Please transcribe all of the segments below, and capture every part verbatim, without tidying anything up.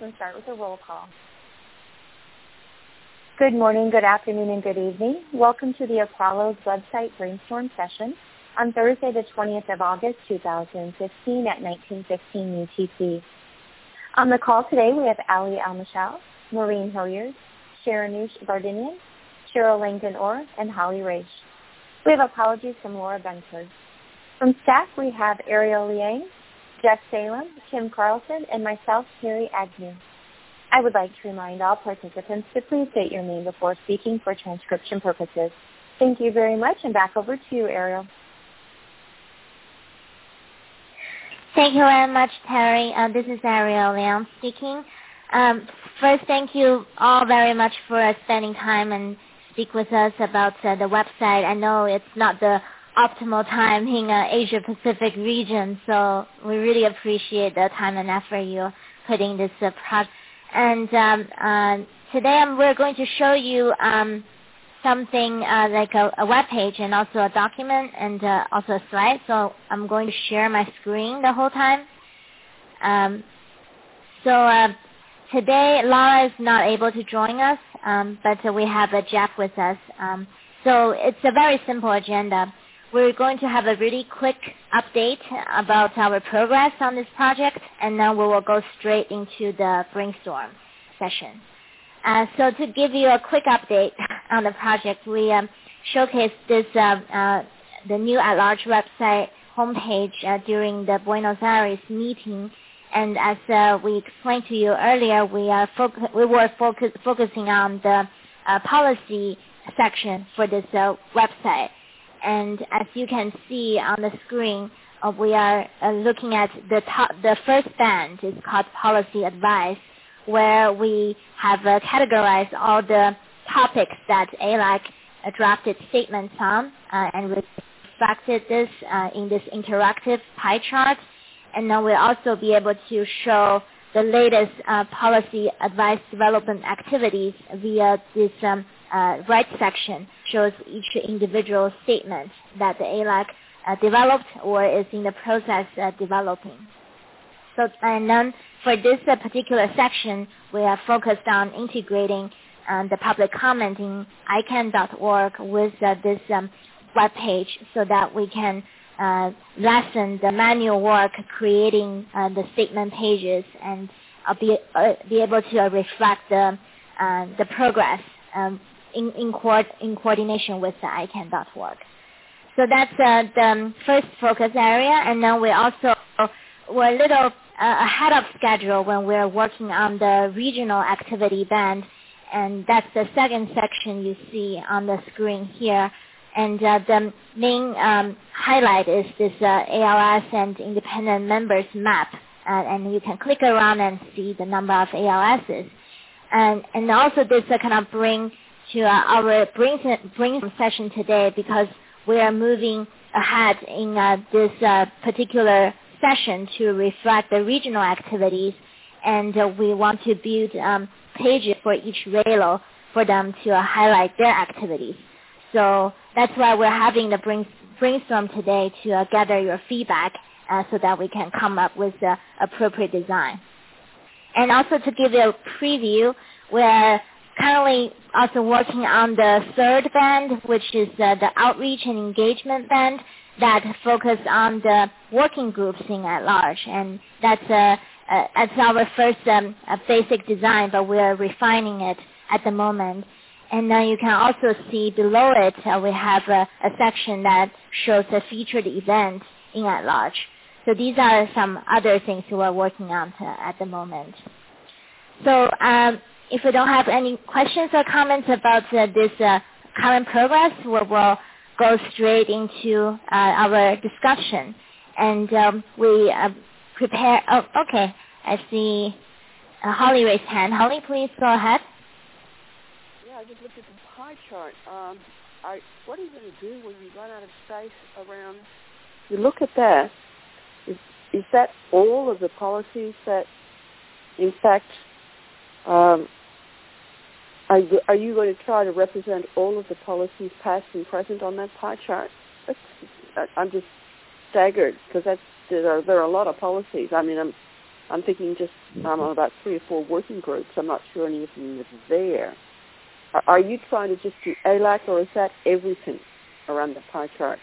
and start with a roll call. Good morning, good afternoon, and good evening. Welcome to the Apollo's website brainstorm session on Thursday, the twentieth of August, two thousand fifteen at nineteen fifteen U T C. On the call today, we have Ali Al-Mashal, Maureen Hilliard, Sharonoosh Bardinian, Cheryl Langdon-Orr, and Holly Raish. We have apologies from Laura Benford. From staff, we have Ariel Liang, Jeff Salem, Kim Carlson, and myself, Terry Agnew. I would like to remind all participants to please state your name before speaking for transcription purposes. Thank you very much, and back over to you, Ariel. Thank you very much, Terry. Uh, this is Ariel Liang speaking. Um, first, thank you all very much for uh, spending time and speak with us about uh, the website. I know it's not the optimal time in uh, Asia Pacific region, so we really appreciate the time and effort you're putting this uh, project. And um, uh, today um, we're going to show you um, something uh, like a, a web page and also a document and uh, also a slide. So I'm going to share my screen the whole time. Um, so uh, today Laura is not able to join us, um, but uh, we have uh, Jeff with us. Um, so it's a very simple agenda. We're going to have a really quick update about our progress on this project, and then we will go straight into the brainstorm session. Uh, so to give you a quick update on the project, we um, showcased this uh, uh, the new at-large website homepage uh, during the Buenos Aires meeting. And as uh, we explained to you earlier, we, are foc- we were focus- focusing on the uh, policy section for this uh, website. And as you can see on the screen, uh, we are uh, looking at the top, the first band is called Policy Advice, where we have uh, categorized all the topics that A L A C uh, drafted statements on uh, and reflected this uh, in this interactive pie chart. And then we'll also be able to show the latest uh, policy advice development activities via this um, uh, right section, shows each individual statement that the A L A C uh, developed or is in the process of developing. So, and then for this uh, particular section, we are focused on integrating um, the public comment in I C A N dot org with uh, this um, web page so that we can uh, lessen the manual work creating uh, the statement pages and uh, be, uh, be able to uh, reflect the, uh, the progress um, in, in, co- in coordination with the I C A N dot org. So that's uh, the first focus area, and then we also were a little uh, ahead of schedule when we're working on the regional activity band, and that's the second section you see on the screen here. And uh, the main um, highlight is this uh, A L S and independent members map, uh, and you can click around and see the number of A L Ss. And, and also this uh, kind of bring to uh, our brainstorm session today, because we are moving ahead in uh, this uh, particular session to reflect the regional activities, and uh, we want to build um, pages for each R A L O for them to uh, highlight their activities. So that's why we're having the brain, brainstorm today to uh, gather your feedback uh, so that we can come up with the appropriate design. And also to give you a preview, we're currently also working on the third band, which is uh, the outreach and engagement band that focus on the working groups in at large. And that's, uh, uh, that's our first um, uh, basic design, but we're refining it at the moment. And then you can also see below it, uh, we have a, a section that shows the featured events in at large. So these are some other things we're working on to, at the moment. So um, if we don't have any questions or comments about uh, this uh, current progress, we will go straight into uh, our discussion. And um, we uh, prepare, oh, okay, I see uh, Holly raised hand. Holly, please go ahead. Yeah, I just looked at the pie chart. Um, I, what are you going to do when you run out of space around? You look at that. Is, is that all of the policies that, in fact, um, are, you, are you going to try to represent all of the policies past and present on that pie chart? That's, I'm just staggered because that's there are, there are a lot of policies. I mean, I'm I'm thinking just um, about three or four working groups. I'm not sure any of them are there. Are, are you trying to just do A L A C, or is that everything around the pie chart?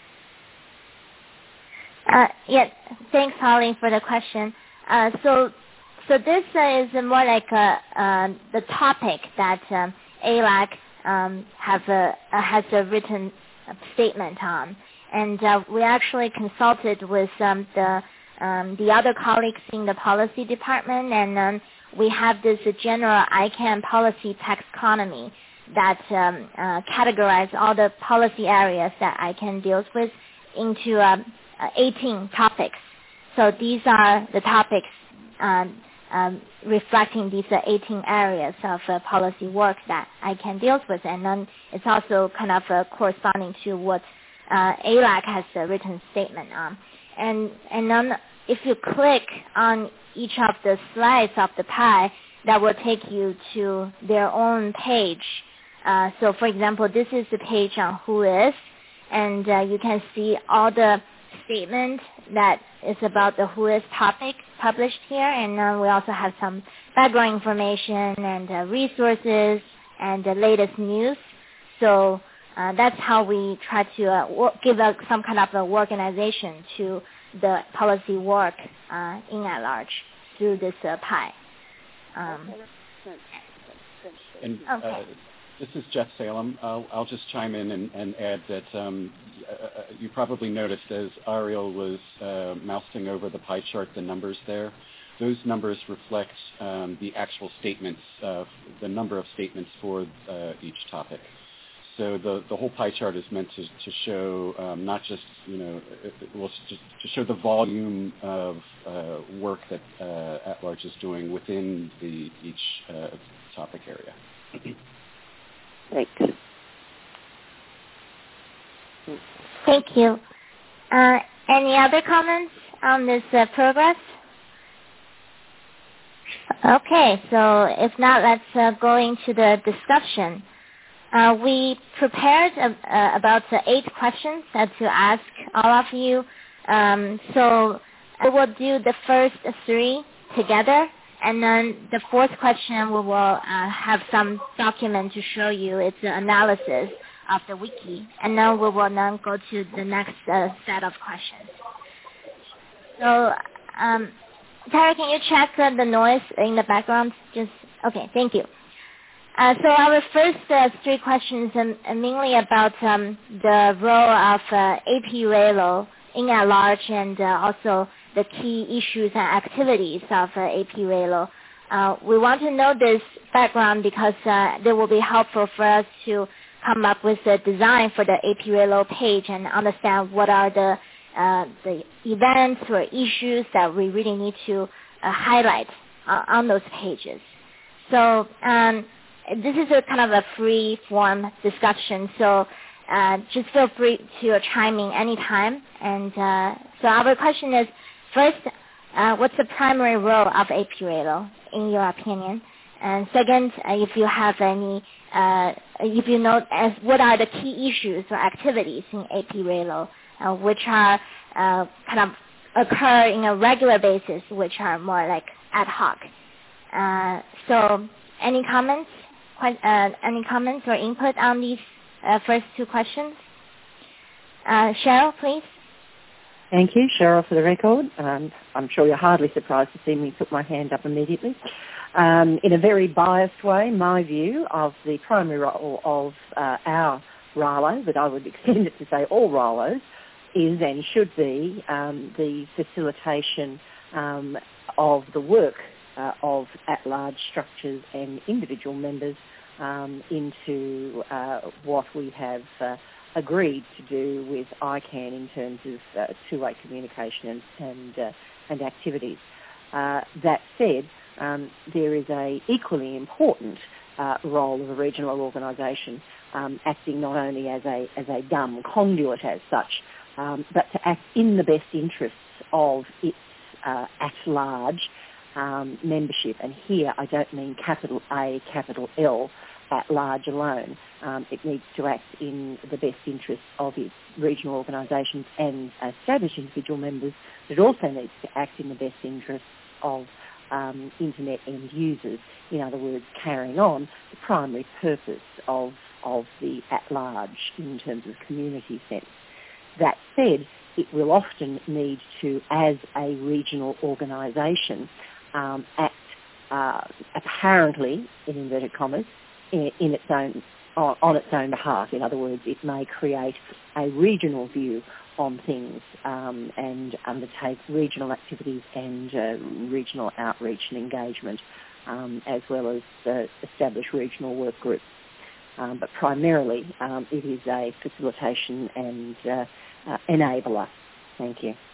Uh, yes, thanks, Holly, for the question. Uh, so, so this uh, is more like a, uh, the topic that um, A L A C um, have a, uh, has a written statement on, and uh, we actually consulted with um, the um, the other colleagues in the policy department, and um, we have this uh, general I CANN policy taxonomy that um, uh, categorize all the policy areas that I CANN deals with into um, uh, eighteen topics. So these are the topics um, um, reflecting these uh, eighteen areas of uh, policy work that I CANN deals with, and then it's also kind of uh, corresponding to what uh, A L A C has a written statement on. And and then if you click on each of the slides of the pie, that will take you to their own page. Uh, so, for example, this is the page on who is, and uh, you can see all the statement that is about the who is topic published here, and uh, we also have some background information and uh, resources and the latest news. So uh, that's how we try to uh, work, give a, some kind of a organization to the policy work uh, in at large through this uh, pie. Um, and, okay. Uh, This is Jeff Salem. I'll, I'll just chime in and, and add that um, uh, you probably noticed as Ariel was uh, mousing over the pie chart, the numbers there. Those numbers reflect um, the actual statements, uh, the number of statements for uh, each topic. So the, the whole pie chart is meant to, to show um, not just, you know, it, it will just to show the volume of uh, work that uh, At Large is doing within the each uh, topic area. Thanks. Thank you. Uh, any other comments on this uh, progress? Okay, so if not, let's uh, go into the discussion. Uh, we prepared uh, uh, about uh, eight questions uh, to ask all of you. Um, so we will do the first three together, and then the fourth question we will uh, have some document to show you its analysis of the wiki, and then we will then go to the next uh, set of questions. So, um, Terry, can you check uh, the noise in the background? Just okay, thank you. Uh, so our first uh, three questions are mainly about um, the role of uh, A P U A L O in at large, and uh, also the key issues and activities of uh, A P U A L O. Uh, we want to know this background because uh, it will be helpful for us to come up with a design for the A P U A L O page and understand what are the uh, the events or issues that we really need to uh, highlight uh, on those pages. So um, this is a kind of a free form discussion, so uh, just feel free to chime in anytime. And uh, so our question is, first, uh, what's the primary role of A P U A L O in your opinion? And second, uh, if you have any, uh, if you know, as what are the key issues or activities in A P U A L O, uh, which are uh, kind of occur in a regular basis, which are more like ad hoc. Uh, so, any comments? Uh, any comments or input on these uh, first two questions? Uh, Cheryl, please. Thank you, Cheryl, for the record. Um, I'm sure you're hardly surprised to see me put my hand up immediately. Um, in a very biased way, my view of the primary role of uh, our R A L O, but I would extend it to say all R A L Os, is and should be um, the facilitation um, of the work uh, of at-large structures and individual members um, into uh, what we have uh, agreed to do with I CANN in terms of uh, two-way communication and and, uh, and activities. Uh, that said, um, there is a equally important uh, role of a regional organisation um, acting not only as a as a dumb conduit as such, um, but to act in the best interests of its uh, at-large um, membership. And here I don't mean capital A, capital L, at large alone. Um, it needs to act in the best interests of its regional organisations and established individual members. It also needs to act in the best interests of um, internet end users. In other words, carrying on the primary purpose of, of the at-large in terms of community sense. That said, it will often need to, as a regional organisation, um, act uh, apparently, in inverted commas, in, in its own on, on its own behalf. In other words, it may create a regional view on things um, and undertake regional activities and uh, regional outreach and engagement, um, as well as uh, establish regional work groups. Um, but primarily, um, it is a facilitation and uh, uh, enabler. Thank you.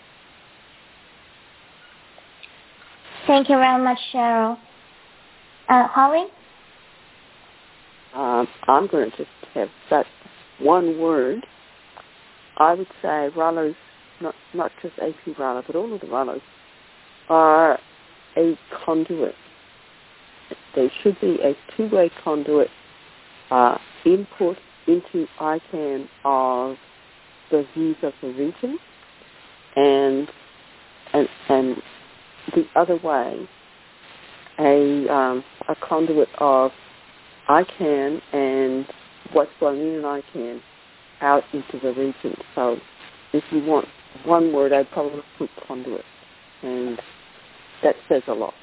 Thank you very much, Cheryl. Uh, Holly? Um, I'm going to just have that one word. I would say RALOs, not not just A P RALO, but all of the RALOs, are a conduit. They should be a two-way conduit uh, input into I CAN of the views of the region, and and and the other way, a um, a conduit of I CAN and what's going in I CAN out into the region. So if you want one word, I'd probably put conduit, and that says a lot.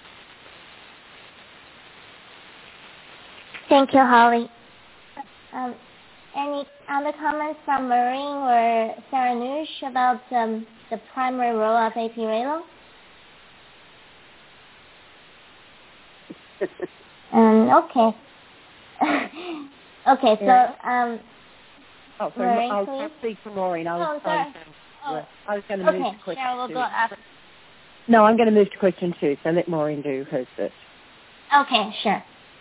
Thank you, Holly. Um, any other comments from Maureen or Sarah Noosh about um, the primary role of A P RALO? um, okay. okay, so... Um, Oh, sorry, Maureen, I was please? going to speak for Maureen. I was, oh, sorry. I was, oh. I was going to okay, move to question Cheryl will two. go after. No, I'm going to move to question two, so let Maureen do hers first. Okay, sure.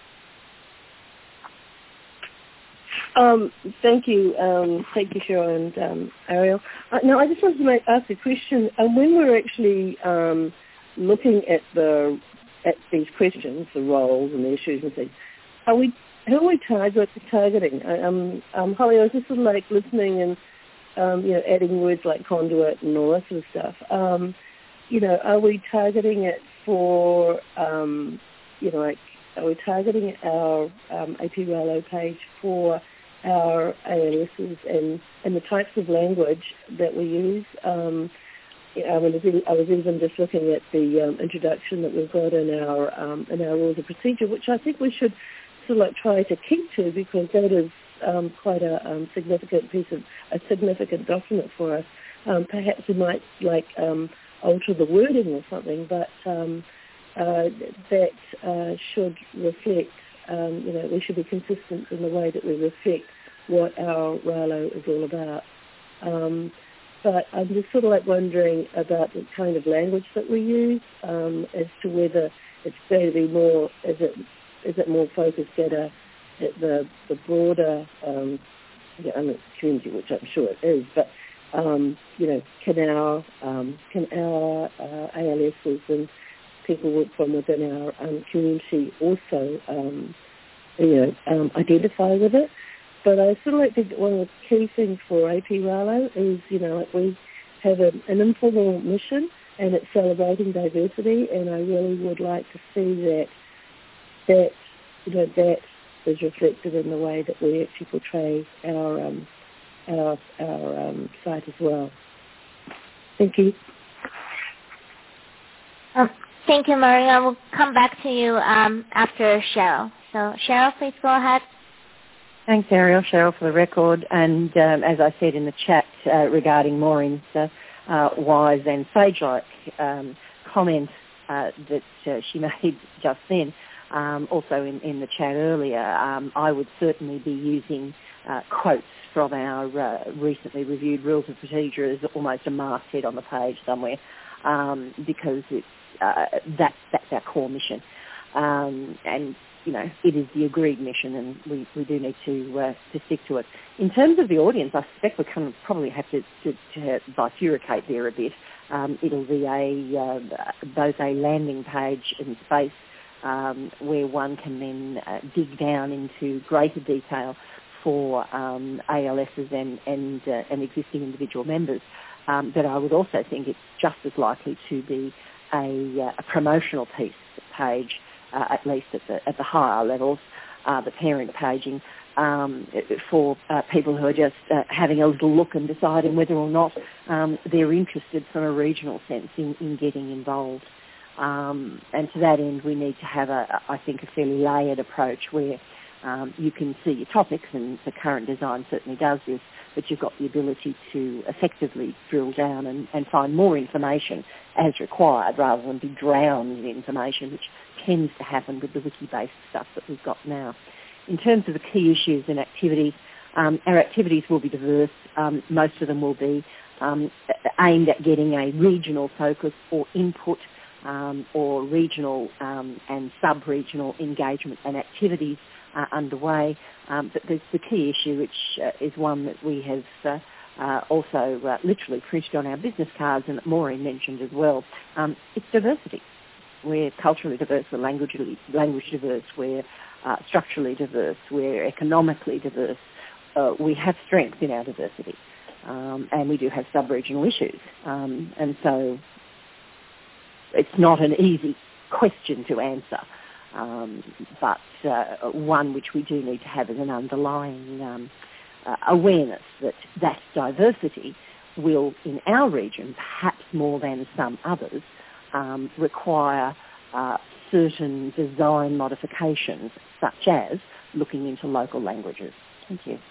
Um, thank you, um, thank you, Cheryl and um, Ariel. Uh, no, I just wanted to make, ask a question. Uh, when we're actually um, looking at the at these questions, the roles and the issues and things, are we who are we target, targeting? Um, um, Holly, I was just sort of like listening and um, you know adding words like conduit and all that sort of stuff. Um, you know, are we targeting it for um, you know like are we targeting our um, A P RALO page for our A L Ss and, and the types of language that we use? Um, I, mean, I was even just looking at the um, introduction that we've got in our um, in our rules of procedure, which I think we should sort of like try to keep to, because that is um, quite a um, significant piece of a significant document for us. Um, perhaps we might like um, alter the wording or something, but um, uh, that uh, should reflect. Um, you know, we should be consistent in the way that we reflect what our RALO is all about. Um, but I'm just sort of like wondering about the kind of language that we use, um, as to whether it's going to be more, is it is it more focused at, a, at the the broader um, yeah, I mean, community, which I'm sure it is, but um, you know, can our um, can our uh, A L Ss and people from within our um, community also, um, you know, um, identify with it? But I sort of like think that one of the key things for A P RALO is, you know, like we have a, an informal mission and it's celebrating diversity, and I really would like to see that that you know that is reflected in the way that we actually portray our um, our our um, site as well. Thank you. Um, thank you, Maria. We'll come back to you um, after Cheryl. So, Cheryl, please go ahead. Thanks, Ariel. Cheryl for the record. And um, as I said in the chat uh, regarding Maureen's uh, uh, wise and sage-like um, comment uh, that uh, she made just then, um, also in, in the chat earlier, um, I would certainly be using uh, quotes from our uh, recently reviewed Rules of Procedure as almost a masthead on the page somewhere, um, because it's, uh, that's, that's our core mission. Um, and you know, it is the agreed mission, and we, we do need to uh, to stick to it. In terms of the audience, I suspect we kind of probably have to, to, to bifurcate there a bit. Um, it'll be a uh, both a landing page in space um, where one can then uh, dig down into greater detail for um, A L Ss and and, uh, and existing individual members. Um, but I would also think it's just as likely to be a, a promotional piece page, uh, at least at the, at the higher levels, uh, the parent paging, um, for uh, people who are just uh, having a little look and deciding whether or not um, they're interested from a regional sense in, in getting involved. Um, and to that end, we need to have, a, I think, a fairly layered approach where um, you can see your topics, and the current design certainly does this, but you've got the ability to effectively drill down and, and find more information as required rather than be drowned in information, which tends to happen with the wiki-based stuff that we've got now. In terms of the key issues and activities, um, our activities will be diverse. Um, most of them will be um, aimed at getting a regional focus or input um, or regional um, and sub-regional engagement and activities uh, underway. Um, but there's the key issue, which uh, is one that we have uh, uh, also uh, literally printed on our business cards and that Maureen mentioned as well. Um, it's diversity. We're culturally diverse, we're languagely, language diverse, we're uh, structurally diverse, we're economically diverse. Uh, we have strength in our diversity, um, and we do have sub-regional issues. Um, and so it's not an easy question to answer, um, but uh, one which we do need to have as an underlying um, uh, awareness that that diversity will, in our region, perhaps more than some others, um, require uh, certain design modifications, such as looking into local languages. Thank you.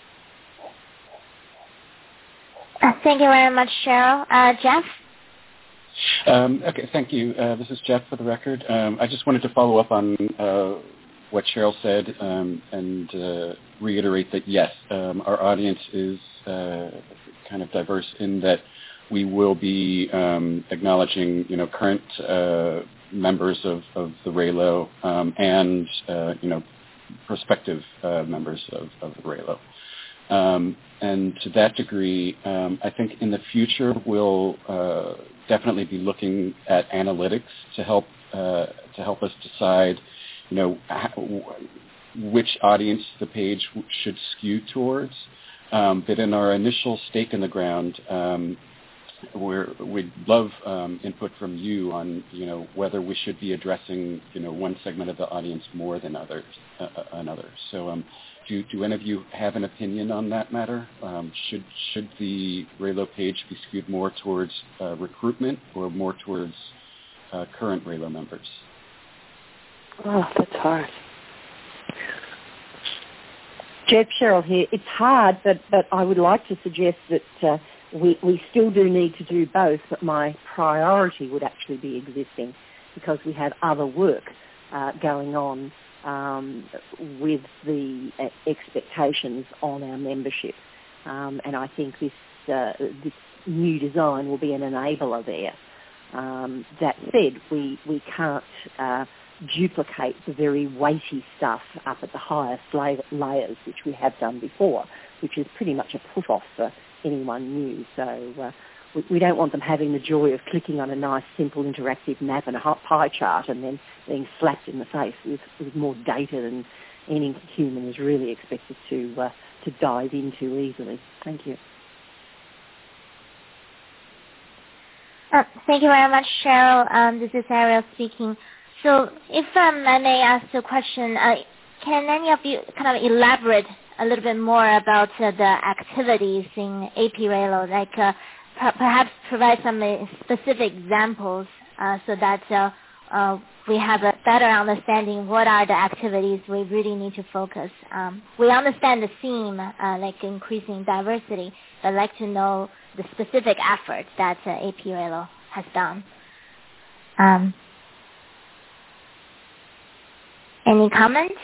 Uh, thank you very much, Cheryl. Uh, Jeff? Um, okay, thank you. Uh, this is Jeff for the record. Um, I just wanted to follow up on uh, what Cheryl said um, and uh, reiterate that, yes, um, our audience is uh, kind of diverse in that we will be um, acknowledging, you know, current uh, members of, of the R A L O um, and, uh, you know, prospective uh, members of, of the R A L O. Um, and to that degree, um, I think in the future we'll uh, definitely be looking at analytics to help uh, to help us decide, you know, how, which audience the page should skew towards. Um, but in our initial stake in the ground, um, we're, we'd love um, input from you on, you know, whether we should be addressing, you know, one segment of the audience more than others, uh, another. So, um, do do any of you have an opinion on that matter? Um, should should the R A L O page be skewed more towards uh, recruitment or more towards uh, current R A L O members? Oh, that's hard. Jeff, Cheryl here. It's hard, but, but I would like to suggest that uh, we, we still do need to do both, but my priority would actually be existing because we have other work uh, going on um, with the uh, expectations on our membership. Um, and I think this, uh, this new design will be an enabler there. Um, that said, we, we can't uh, duplicate the very weighty stuff up at the highest la- layers, which we have done before, which is pretty much a put-off for anyone new. So uh, we, we don't want them having the joy of clicking on a nice, simple, interactive map and a hot pie chart and then being slapped in the face with, with more data than any human is really expected to uh, to dive into easily. Thank you. Uh, thank you very much, Cheryl. Um, this is Ariel speaking. So if um, I may ask a question, uh, can any of you kind of elaborate a little bit more about uh, the activities in A P R A L O, like uh, per- perhaps provide some uh, specific examples uh, so that uh, uh, we have a better understanding what are the activities we really need to focus. Um, we understand the theme, uh, like increasing diversity, but I'd like to know the specific efforts that uh, A P R A L O has done. Um, any comments?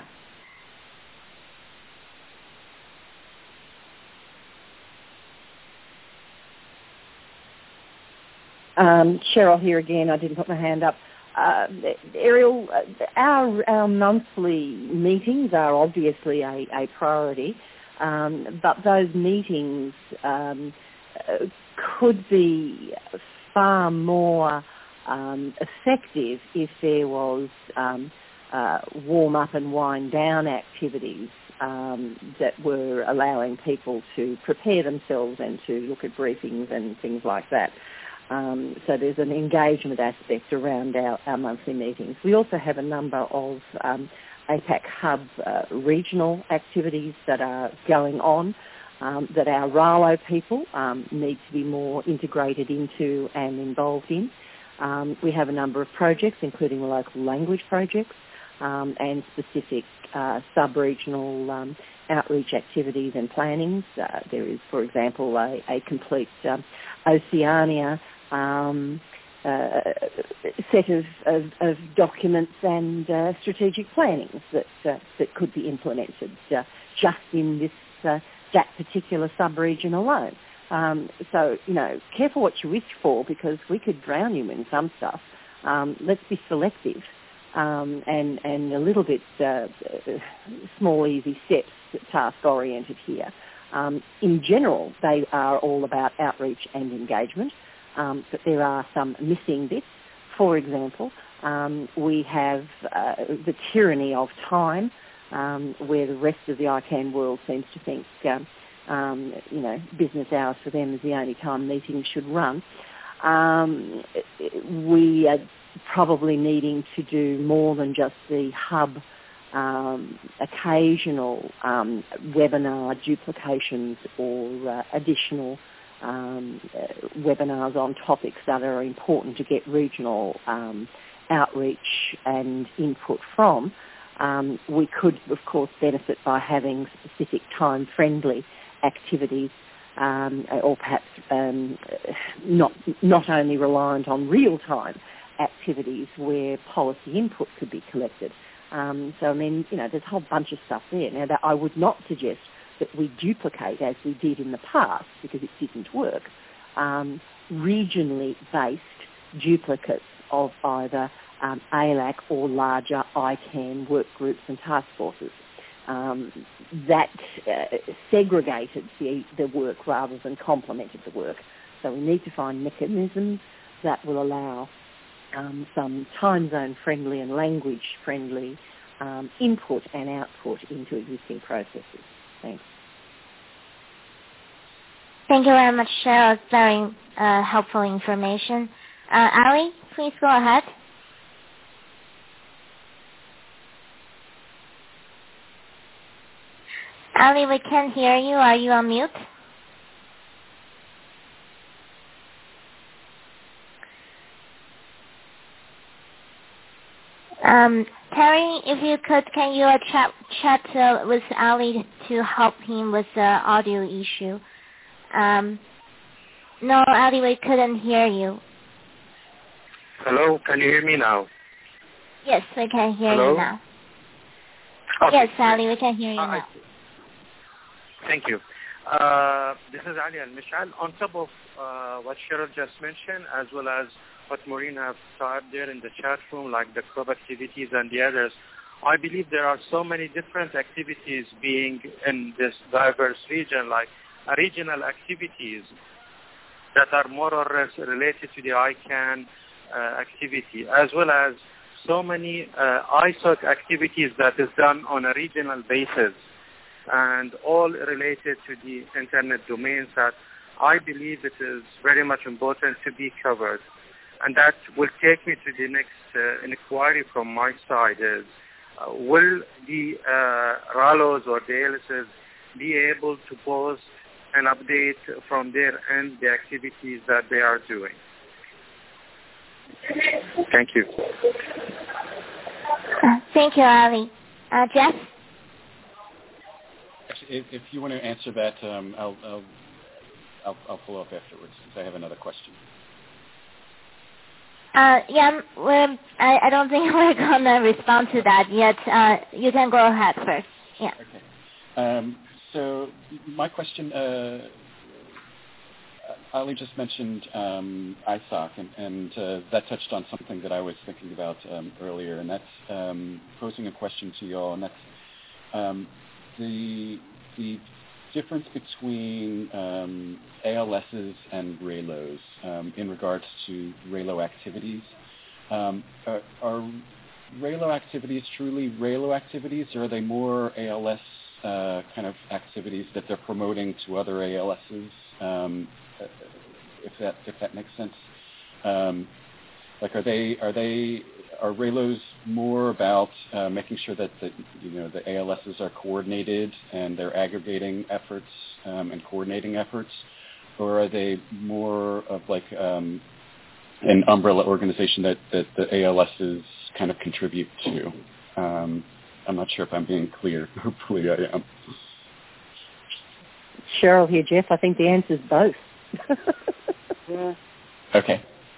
Um, Cheryl here again. I didn't put my hand up. Uh, Ariel, our, our monthly meetings are obviously a, a priority, um, but those meetings um, uh, could be far more um, effective if there was um, uh, warm-up and wind-down activities um, that were allowing people to prepare themselves and to look at briefings and things like that. Um, so there's an engagement aspect around our, our monthly meetings. We also have a number of um, APAC Hub uh, regional activities that are going on um, that our RALO people um, need to be more integrated into and involved in. Um, we have a number of projects, including the local language projects um, and specific uh, sub-regional um, outreach activities and plannings. Uh, there is, for example, a, a complete um, Oceania um, uh, set of, of, of documents and uh, strategic plannings that uh, that could be implemented uh, just in this uh, that particular sub-region alone. Um, so, you know, careful what you wish for, because we could drown you in some stuff. Um, let's be selective um, and, and a little bit uh, small, easy steps, task-oriented here. Um, in general, they are all about outreach and engagement, um, but there are some missing bits. For example, um, we have uh, the tyranny of time, um, where the rest of the I CANN world seems to think um, Um, you know, business hours for them is the only time meetings should run. Um, we are probably needing to do more than just the hub um, occasional um, webinar duplications or uh, additional um, uh, webinars on topics that are important to get regional um, outreach and input from. Um, we could, of course, benefit by having specific time-friendly activities, um, or perhaps um, not not only reliant on real-time activities where policy input could be collected. Um, so, I mean, you know, there's a whole bunch of stuff there. Now, that I would not suggest that we duplicate, as we did in the past, because it didn't work, um, regionally based duplicates of either um, A L A C or larger I CANN work groups and task forces. Um, that uh, segregated the, the work rather than complemented the work. So we need to find mechanisms that will allow um, some time zone friendly and language friendly um, input and output into existing processes. Thanks. Thank you very much, Cheryl. It's very uh, helpful information. Uh, Ali, please go ahead. Ali, we can't hear you. Are you on mute? Um, Terry, if you could, can you uh, chat, chat uh, with Ali to help him with the audio issue? Um, no, Ali, we couldn't hear you. Hello, can you hear me now? Yes, we can hear Hello? you now. Okay. Yes, Ali, we can hear you uh, now. Thank you. Uh, this is Ali Al-Mishal. On top of uh, what Cheryl just mentioned, as well as what Maureen have typed there in the chat room, like the club activities and the others, I believe there are so many different activities being in this diverse region, like uh, regional activities that are more or less related to the I CANN uh, activity, as well as so many uh, I S O C activities that is done on a regional basis, and all related to the internet domains that I believe it is very much important to be covered. And that will take me to the next uh, inquiry from my side is, uh, will the uh, RALOs or the A L Ss be able to post and update from their end the activities that they are doing? Thank you. Uh, thank you, Ali. Uh, Jeff? If, if you want to answer that, um, I'll, I'll, I'll, I'll follow up afterwards because I have another question. Uh, yeah, we're, I, I don't think we're going to respond to that yet. Uh, you can go ahead first. Yeah. Okay. Um, so my question, uh, Ali just mentioned um, I S O C, and, and uh, that touched on something that I was thinking about um, earlier, and that's um, posing a question to you all, and that's um, the the difference between um, A L Ss and RALOs um, in regards to RALO activities. Um, are, are RALO activities truly RALO activities, or are they more A L S uh, kind of activities that they're promoting to other A L Ss? Um, if that if that makes sense. um, like, are they are they are R A L Os more about uh, making sure that the you know the A L Ss are coordinated and they're aggregating efforts um, and coordinating efforts, or are they more of like um, an umbrella organization that, that the A L Ss kind of contribute to? Um, I'm not sure if I'm being clear. Hopefully I am. Cheryl here, Jeff. I think the answer is both. Yeah. Okay.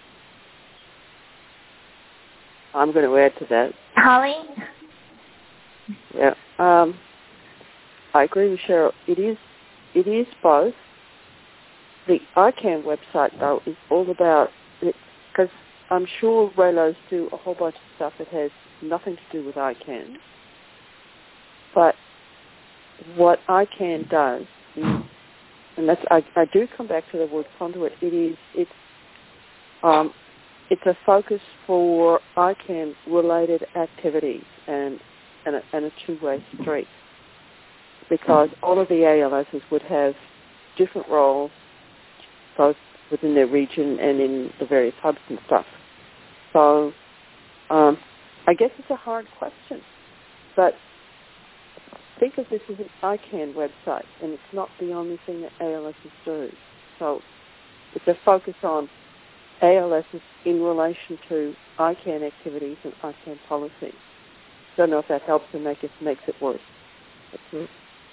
I'm going to add to that. Holly? Yeah. Um, I agree with Cheryl. It is, it is both. The I CAN website, though, is all about it, because I'm sure R A L Os do a whole bunch of stuff that has nothing to do with I CAN. But what I CAN does is, and that's I, I do come back to the word conduit. It is it's um, it's a focus for I CAN related activities and and a, and a two-way street, because all of the A L Ss would have different roles, both within their region and in the various hubs and stuff. So um, I guess it's a hard question, but think of this as an I CAN website, and it's not the only thing that A L Ss do. So it's a focus on A L Ss in relation to I CAN activities and I CAN policies. Don't know if that helps or make it, makes it worse. Mm-hmm.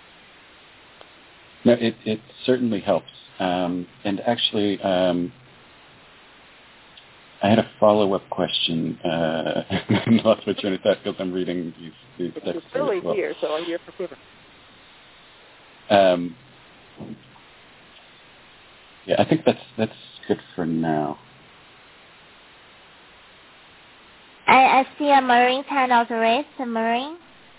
No, it, it certainly helps. Um, and actually, um, I had a follow-up question. Uh, I lost my train of thought because I'm reading these, these texts. It's really well. here, so I'm here for people. Um, yeah, I think that's that's good for now. I, I see a Maureen's hand also raised. A Maureen?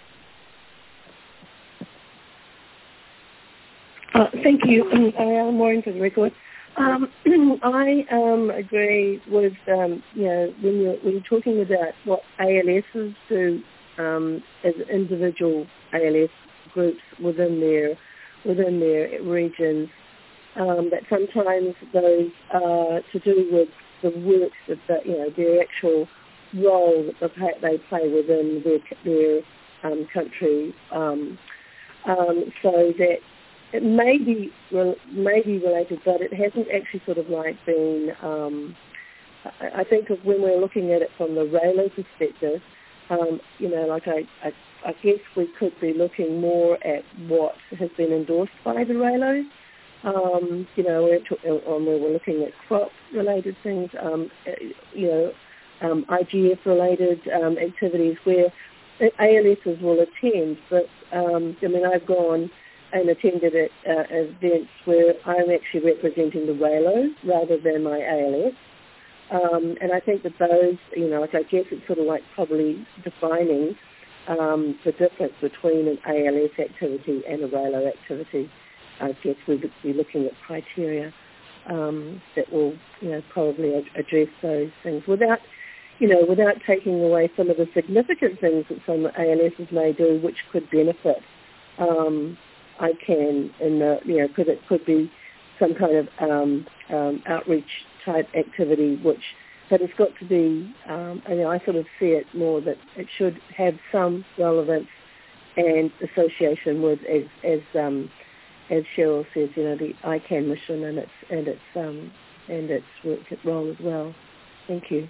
Uh, thank you. I'm Maureen for the record. Um, I um, agree with um, you know when you're when you're talking about what A L Ss do um, as individual A L S groups within their within their regions, um, that sometimes those are to do with the work that the, you know their actual role that they play within their their um, country, um, um, so that. It may be may be related, but it hasn't actually sort of like been. Um, I, I think of when we're looking at it from the R A L O perspective, um, you know, like I, I, I guess we could be looking more at what has been endorsed by the R A L Os. Um, you know, we're, to, um, we're looking at crop-related things, um, you know, um, I G F-related um, activities where A L Ss will attend. But um, I mean, I've gone and attended at uh, events where I'm actually representing the R A L Os rather than my A L S. Um, and I think that those, you know, like I guess it's sort of like probably defining um, the difference between an A L S activity and a R A L O activity. I guess we would be looking at criteria um, that will, you know, probably ad- address those things without, you know, without taking away some of the significant things that some A L Ss may do which could benefit um, I CAN, in the, you know, because it could be some kind of um, um, outreach type activity, which, but it's got to be, um, I mean, I sort of see it more that it should have some relevance and association with, as as um, as Cheryl says, you know, the I CAN mission and its and its um, and its work, role as well. Thank you.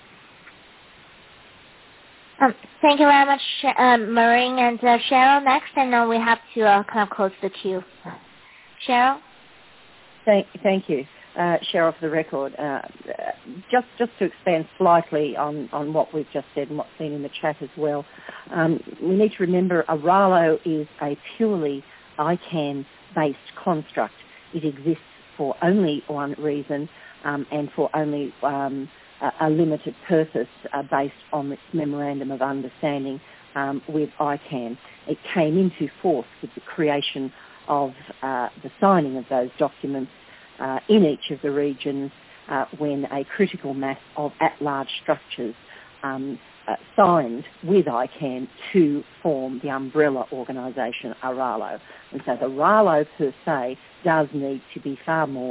Um, thank you very much, um, Maureen and uh, Cheryl. Next, and then we have to uh, kind of close the queue. Cheryl? Thank, thank you, uh, Cheryl, for the record. Uh, just, just to expand slightly on, on what we've just said and what's been in the chat as well, um, we need to remember a R A L O is a purely I CAN-based construct. It exists for only one reason um, and for only um, a limited purpose uh, based on its memorandum of understanding um, with I CAN. It came into force with the creation of uh, the signing of those documents uh, in each of the regions uh, when a critical mass of at-large structures um, uh, signed with I CAN to form the umbrella organisation, a R A L O. And so the R A L O per se does need to be far more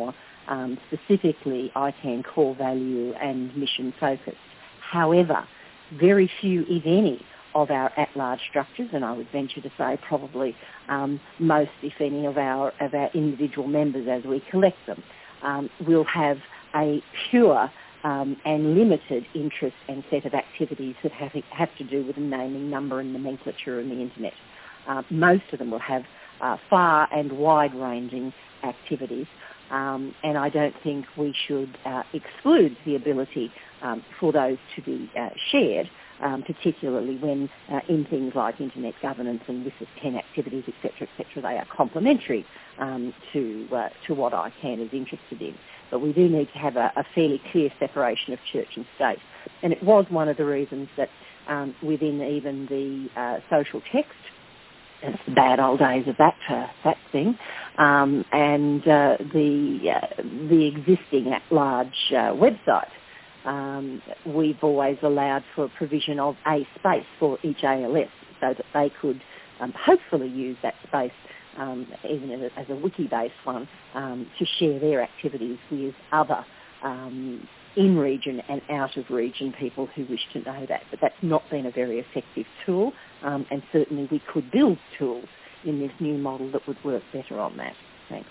um, specifically I CAN core value and mission focused. However, very few, if any, of our at-large structures, and I would venture to say probably um, most, if any, of our of our individual members as we collect them, um, will have a pure um, and limited interest and set of activities that have, have to do with the naming, number and nomenclature and the internet. Uh, most of them will have uh, far and wide-ranging activities, um, and I don't think we should uh, exclude the ability um, for those to be uh, shared, um, particularly when uh, in things like internet governance and WSIS ten activities, et cetera, et cetera, they are complementary um, to uh, to what I CAN is interested in. But we do need to have a, a fairly clear separation of church and state. And it was one of the reasons that um, within even the uh, social text, it's the bad old days of that uh, that thing, um, and uh, the uh, the existing at-large uh, website, um, we've always allowed for provision of a space for each A L S so that they could um, hopefully use that space, um, even as a, as a wiki-based one, um, to share their activities with other um, in-region and out-of-region people who wish to know that. But that's not been a very effective tool, um, and certainly we could build tools in this new model that would work better on that. Thanks.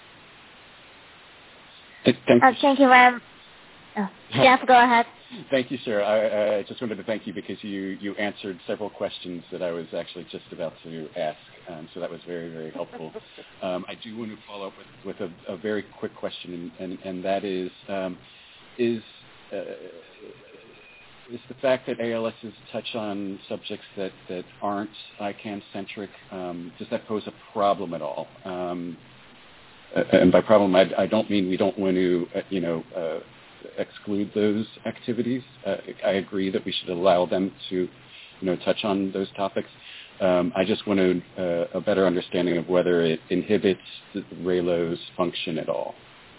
Thank you. Uh, thank you, ma'am. Oh, Jeff, go ahead. Thank you, sir. I, I just wanted to thank you because you, you answered several questions that I was actually just about to ask, um, so that was very, very helpful. Um, I do want to follow up with, with a, a very quick question, and, and, and that is, um, is uh, is the fact that A L Ss touch on subjects that, that aren't I CAN-centric, um, does that pose a problem at all? Um, and by problem, I, I don't mean we don't want to, uh, you know, uh, exclude those activities. Uh, I agree that we should allow them to, you know, touch on those topics. Um, I just want a, uh, a better understanding of whether it inhibits the RAILO's function at all.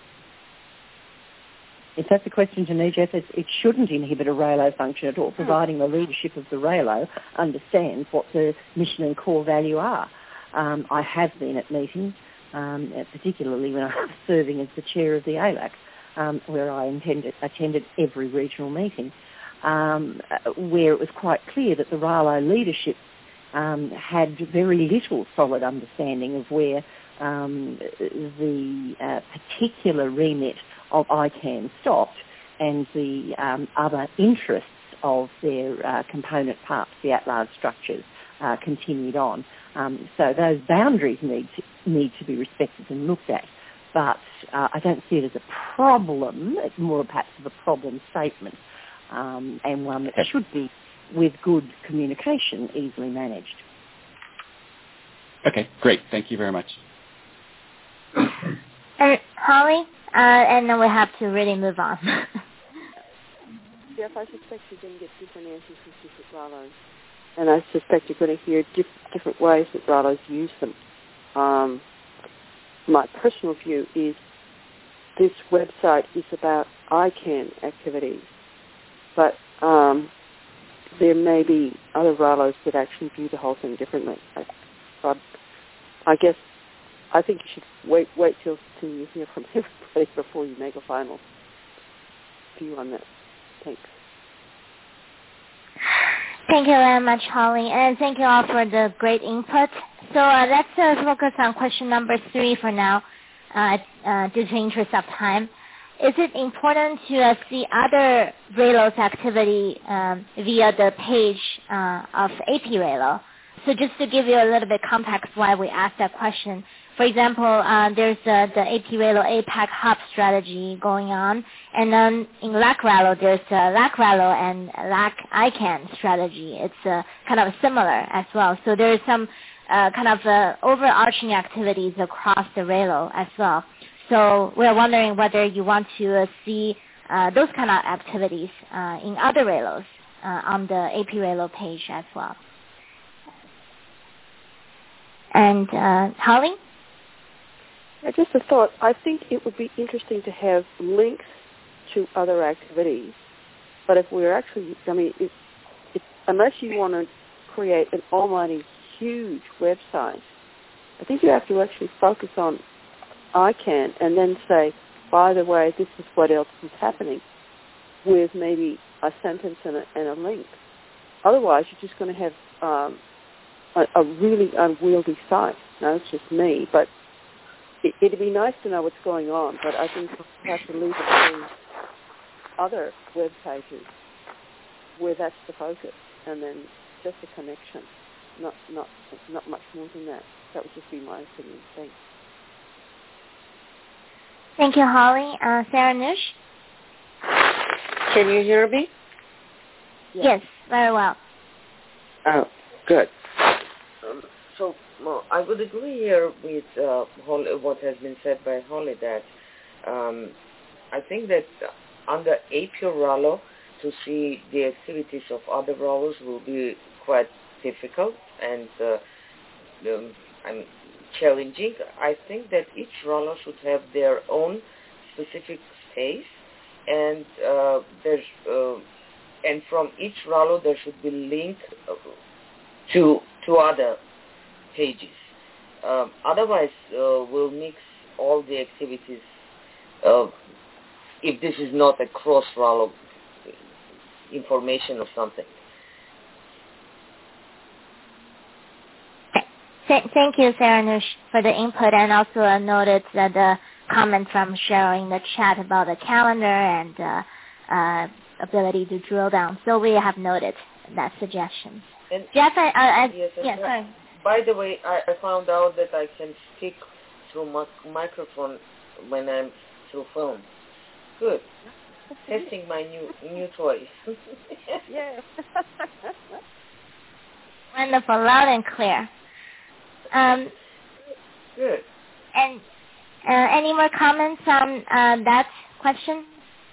If that's a question to me, Jeff, it, it shouldn't inhibit a RAILO function at all, providing the leadership of the RAILO understands what the mission and core value are. Um, I have been at meetings, um, particularly when I was serving as the chair of the A L A C, um, where I intended, attended every regional meeting, um, where it was quite clear that the RAILO leadership um, had very little solid understanding of where um, the uh, particular remit of I CAN stopped and the um, other interests of their uh, component parts, the at-large structures, uh, continued on. Um, so those boundaries need to, need to be respected and looked at. But uh, I don't see it as a problem. It's more perhaps of a problem statement, um, and one that should be, with good communication, easily managed. Okay, great. Thank you very much. And Holly, uh, and then we have to really move on. Jeff, I suspect you're going to get different answers from different RAILOs, and I suspect you're going to hear diff- different ways that RAILOs use them. Um, my personal view is this website is about I CAN activities, but um, there may be other RAILOs that actually view the whole thing differently. I, I, I guess I think you should wait wait till, till you hear from everybody before you make a final view on that. Thanks. Thank you very much, Holly, and thank you all for the great input. So uh, let's uh, focus on question number three for now, uh, uh, due to interest of time. Is it important to uh, see other RAILO's activity um, via the page uh, of A P RAILO? So just to give you a little bit context why we asked that question. For example, uh, there's uh, the A P RAILO APAC hub strategy going on, and then in L A C RAILO, there's uh, L A C RAILO and L A C I CAN strategy. It's uh, kind of similar as well. So there's some uh, kind of uh, overarching activities across the RAILO as well. So we're wondering whether you want to uh, see uh, those kind of activities uh, in other RAILOs uh, on the A P RAILO page as well. And uh, Holly? Just a thought. I think it would be interesting to have links to other activities. But if we're actually, I mean, it, it, unless you want to create an almighty huge website, I think you have to actually focus on I CAN and then say, by the way, this is what else is happening, with maybe a sentence and a, and a link. Otherwise, you're just going to have um, a, a really unwieldy site. No, it's just me, but it, it'd be nice to know what's going on, but I think we have to leave it to other web pages where that's the focus, and then just a connection, not not not much more than that. That would just be my opinion. Thanks. Thank you, Holly. Uh, Sarah Nush? Can you hear me? Yes, yes, very well. Oh, good. Um, so well, I would agree here with uh, Holly, what has been said by Holly, that um, I think that under A P Rollo, to see the activities of other rollers will be quite difficult and uh, um, I'm challenging. I think that each roller should have their own specific space, and uh, there's uh, and from each roller there should be link uh, to to other pages. Um, otherwise, uh, we'll mix all the activities. Uh, if this is not a cross roller information or something. Thank you, Sarah Nush, for the input, and also uh, noted uh, the comment from Cheryl in the chat about the calendar and uh, uh, ability to drill down. So we have noted that suggestion. And Jeff, I, I, I yes, yeah, sorry. By the way, I, I found out that I can speak through my microphone when I'm through phone. Good. Testing my new new toy. Yeah. Wonderful, loud and clear. Um, Good. And uh, any more comments on uh, that question?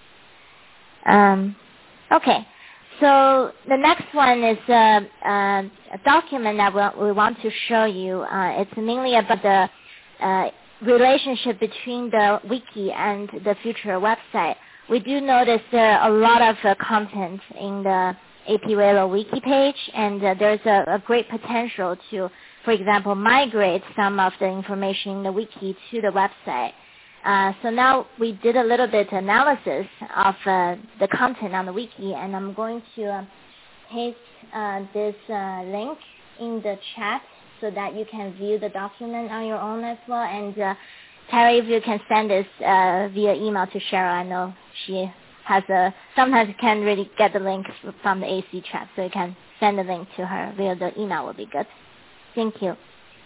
Um, okay. So the next one is uh, uh, a document that we, we want to show you. Uh, it's mainly about the uh, relationship between the wiki and the future website. We do notice there are a lot of uh, content in the A P Relo wiki page, and uh, there's a, a great potential to, for example, migrate some of the information in the wiki to the website. Uh, so now we did a little bit analysis of uh, the content on the wiki, and I'm going to uh, paste uh, this uh, link in the chat so that you can view the document on your own as well. And uh, Terry, if you can send this uh, via email to Cheryl, I know she has a, sometimes can't really get the link from the A C chat, so you can send the link to her via the email would be good. Thank you.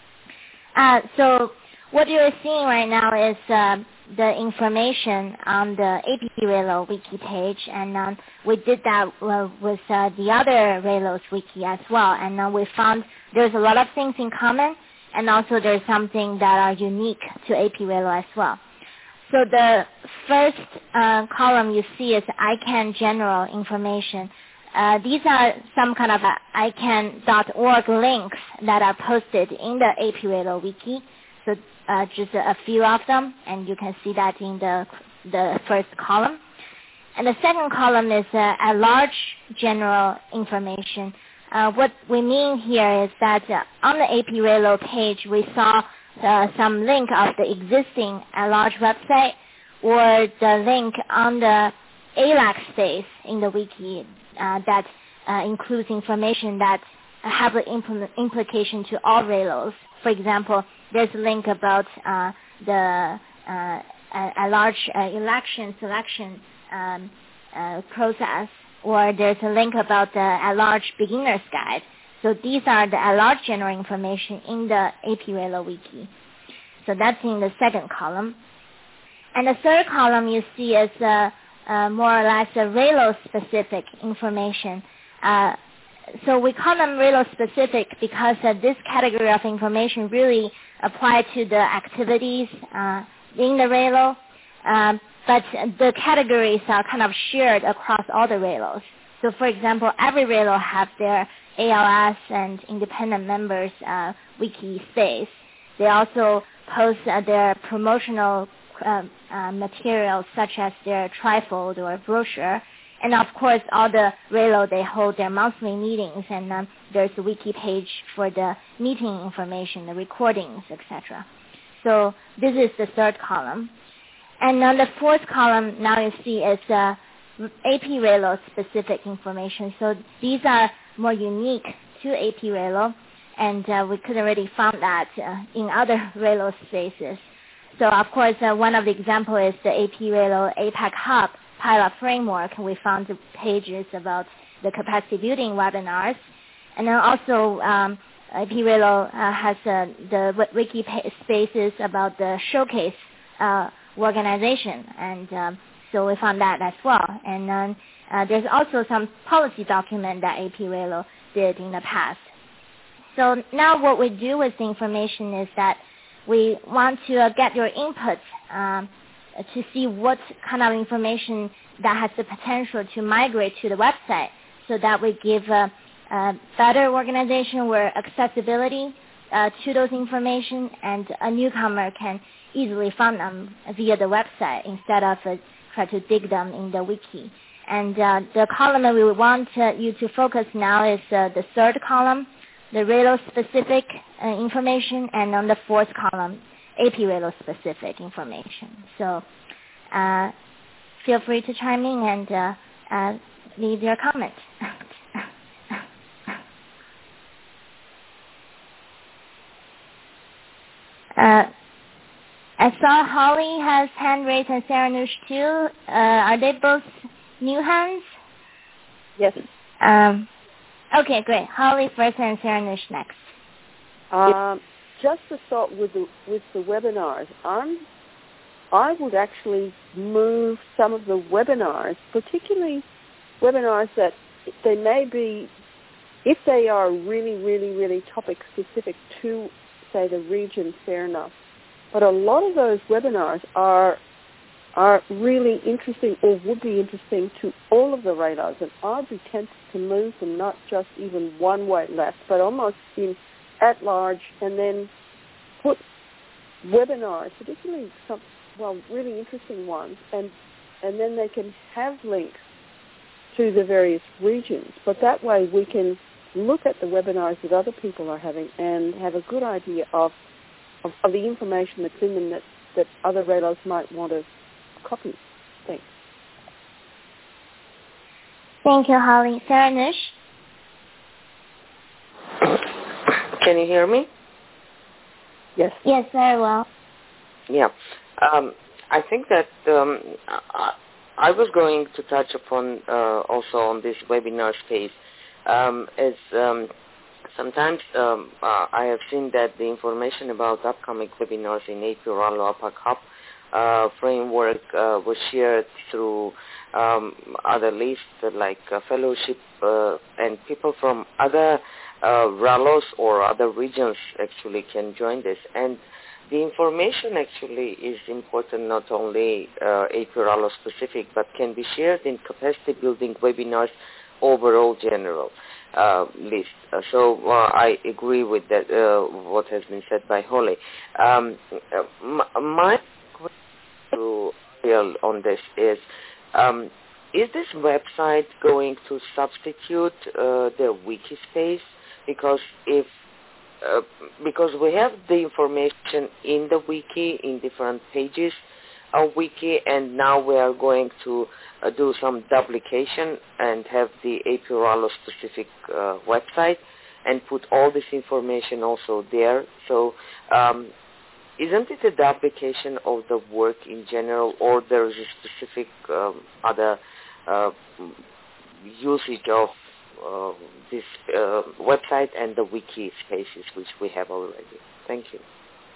Uh, so what you're seeing right now is uh, the information on the A P Relo wiki page, and um, we did that uh, with uh, the other Relo's wiki as well, and uh, we found there's a lot of things in common, and also there's something that are unique to A P Relo as well. So the first uh, column you see is I CANN general information. Uh, these are some kind of uh, I CANN dot org links that are posted in the A P Relo wiki. So uh, just a, a few of them, and you can see that in the the first column. And the second column is uh, a large general information. Uh, what we mean here is that uh, on the A P Relo page, we saw uh, some link of the existing at large website, or the link on the A L A C space in the wiki uh, that uh, includes information that have an impl- implication to all Relos. For example, there's a link about uh, the uh, a, a large uh, election selection um, uh, process, or there's a link about the at-large beginner's guide. So these are the at-large general information in the A P Relo wiki. So that's in the second column. And the third column you see is uh, uh, more or less a Relo-specific information. Uh, so we call them Relo-specific because uh, this category of information really apply to the activities uh, in the Relo. Um, but the categories are kind of shared across all the Relos. So for example, every Relo have their A L S and independent members uh, wiki space. They also post uh, their promotional uh, uh, materials such as their trifold or brochure. And of course, all the Relo, they hold their monthly meetings, and um, there's a wiki page for the meeting information, the recordings, et cetera. So this is the third column. And on the fourth column, now you see is uh, A P Relo specific information. So these are more unique to A P Relo, and uh, we could already found that uh, in other Relo spaces. So of course, uh, one of the examples is the A P Relo APAC Hub pilot framework. We found the pages about the capacity building webinars, and then also um, A P Relo uh, has uh, the wiki spaces about the showcase uh, organization, and um, so we found that as well. And then uh, there's also some policy document that A P Relo did in the past. So now what we do with the information is that we want to uh, get your input um, to see what kind of information that has the potential to migrate to the website, so that we give a, a better organization where accessibility uh, to those information, and a newcomer can easily find them via the website instead of uh, try to dig them in the wiki. And uh, the column that we want uh, you to focus now is uh, the third column, the Relo specific uh, information, and on the fourth column, A P Relo specific information. So uh, feel free to chime in and uh, uh, leave your comments. uh, I saw Holly has hand raised and Sarah Nush too. Uh, are they both new hands? Yes. Um, okay, great. Holly first and Sarah Nush next. Um, just to start with the with the webinars, I'm, I would actually move some of the webinars, particularly webinars that they may be, if they are really, really, really topic specific to, say, the region, fair enough. But a lot of those webinars are are really interesting, or would be interesting to all of the radars, and I'd be tempted to move them not just even one way left, but almost in at large, and then put webinars, particularly some, well, really interesting ones, and and then they can have links to the various regions. But that way we can look at the webinars that other people are having and have a good idea of of, of the information that's in them that, that other radars might want to copy. Thanks. Thank you, Holly. Sarah Nush? Can you hear me? Yes. Yes, very well. Yeah. Um, I think that um, I, I was going to touch upon uh, also on this webinar space um, as um, sometimes um, uh, I have seen that the information about upcoming webinars in A P Relo APAC Hub uh, framework uh, was shared through um, other lists like uh, fellowship uh, and people from other uh, Relos or other regions actually can join this. And the information actually is important, not only uh, A P Relo specific, but can be shared in capacity building webinars overall general uh, list. Uh, so uh, I agree with that, uh, what has been said by Holly. Um, uh, my question on this is, um, is this website going to substitute uh, the wiki space? Because if Uh, because we have the information in the wiki, in different pages of wiki, and now we are going to uh, do some duplication and have the A P Relo specific uh, website and put all this information also there. So um, isn't it a duplication of the work in general, or there is a specific um, other uh, usage of Uh, this uh, website and the wiki spaces which we have already? Thank you.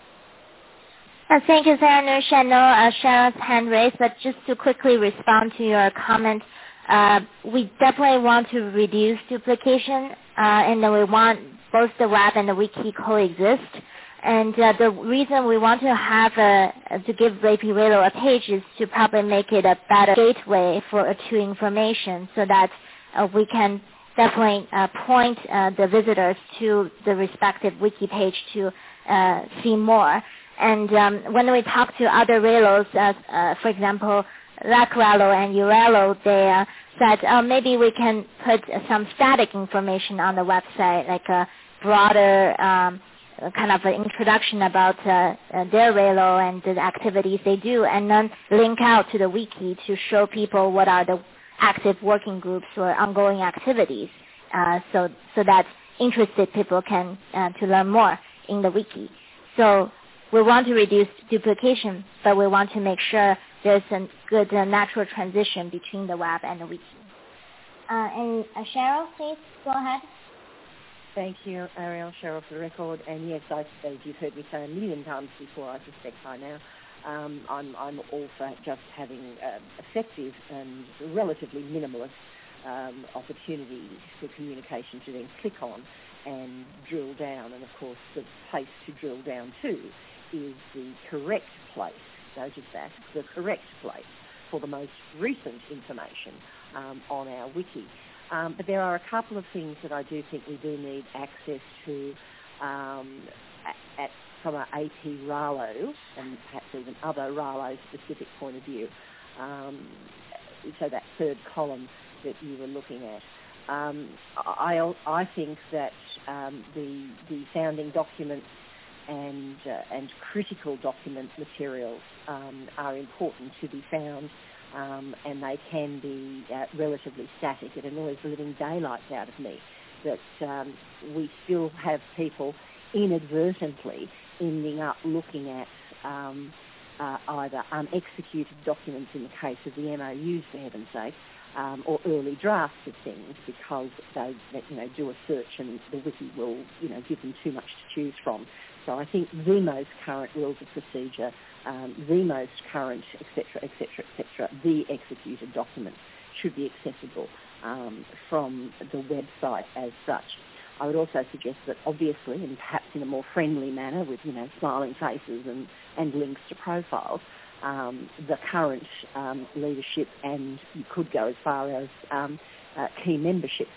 Uh, thank you, Sarah Nush. I know uh, Sharon's hand raised, but just to quickly respond to your comment, uh, we definitely want to reduce duplication, uh, and then we want both the web and the wiki coexist. And uh, the reason we want to have a, to give A P Relo a page is to probably make it a better gateway for to information, so that uh, we can definitely uh, point uh, the visitors to the respective wiki page to uh, see more. And um, when we talk to other Relos, uh, uh, for example, LAC-Relo and U-Relo, they uh, said, oh, maybe we can put uh, some static information on the website, like a broader um, kind of an introduction about uh, uh, their Relo and the activities they do, and then link out to the wiki to show people what are the active working groups or ongoing activities, uh, so so that interested people can uh, to learn more in the wiki. So we want to reduce duplication, but we want to make sure there's a good uh, natural transition between the web and the wiki. Uh, and uh, Cheryl, please go ahead. Thank you, Ariel. Cheryl for the record. And yes, I, as you've heard me say a million times before, I suspect by now, um, I'm, I'm all for just having uh, effective and relatively minimalist um, opportunities for communication to then click on and drill down. And of course, the place to drill down to is the correct place. Notice that, the correct place for the most recent information um, on our wiki. Um, but there are a couple of things that I do think we do need access to um, at, at, from an A P Ralo and perhaps even other Ralo-specific point of view. Um, so that third column that you were looking at. Um, I, I think that um, the, the founding documents and, uh, and critical document materials um, are important to be found. Um, and they can be uh, relatively static. It annoys the living daylights out of me that um, we still have people inadvertently ending up looking at um, uh, either unexecuted documents in the case of the M O Us, for heaven's sake, um, or early drafts of things because they, they, you know, do a search and the wiki will, you know, give them too much to choose from. So I think the most current rules of procedure, um, the most current, et cetera, et cetera, et cetera, the executed documents should be accessible um, from the website as such. I would also suggest that obviously, and perhaps in a more friendly manner with, you know, smiling faces and, and links to profiles, um, the current um, leadership, and you could go as far as um, uh, key membership,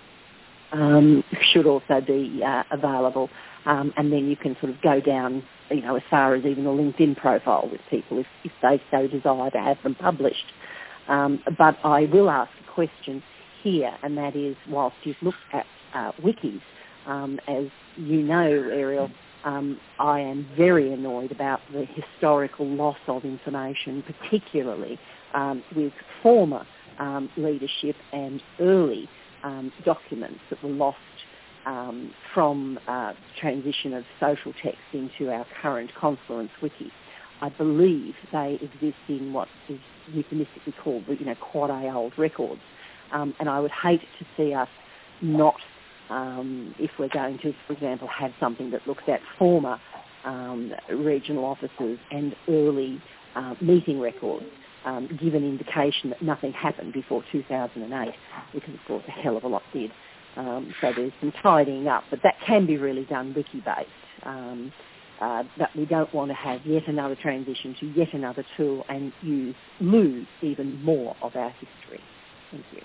um, should also be uh, available. Um, and then you can sort of go down, you know, as far as even a LinkedIn profile with people if, if they so desire to have them published. Um, but I will ask a question here, and that is, whilst you've looked at uh, wikis, um, as you know, Ariel, um, I am very annoyed about the historical loss of information, particularly um, with former um, leadership and early um, documents that were lost Um, from uh, transition of social text into our current Confluence wiki. I believe they exist in what is euphemistically called, you know, quad A old records. Um, and I would hate to see us not, um, if we're going to, for example, have something that looks at former um, regional officers and early uh, meeting records, um, give an indication that nothing happened before two thousand eight, because of course a hell of a lot did. Um, so there's some tidying up, but that can be really done wiki-based. Um, uh, but we don't want to have yet another transition to yet another tool and use lose even more of our history. Thank you.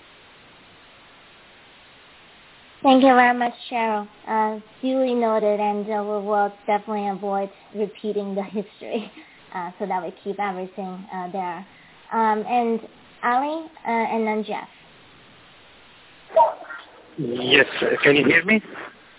Thank you very much, Cheryl. Uh, duly noted, and uh, we will definitely avoid repeating the history uh, so that we keep everything uh, there. Um, and Ali, uh, and then Jeff. Yes, can you hear me?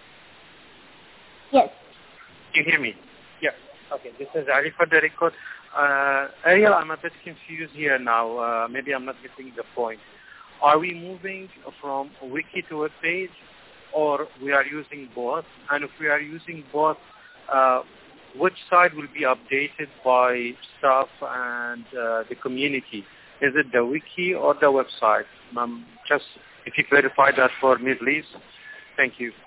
Yes. Can you hear me? Yeah. Okay, this is Ali for the record. Uh, Ariel, I'm a bit confused here now. Uh, maybe I'm not getting the point. Are we moving from wiki to web page, or we are using both? And if we are using both, uh, which side will be updated by staff and uh, the community? Is it the wiki or the website? Um, just if you clarify that for me, please. Thank you.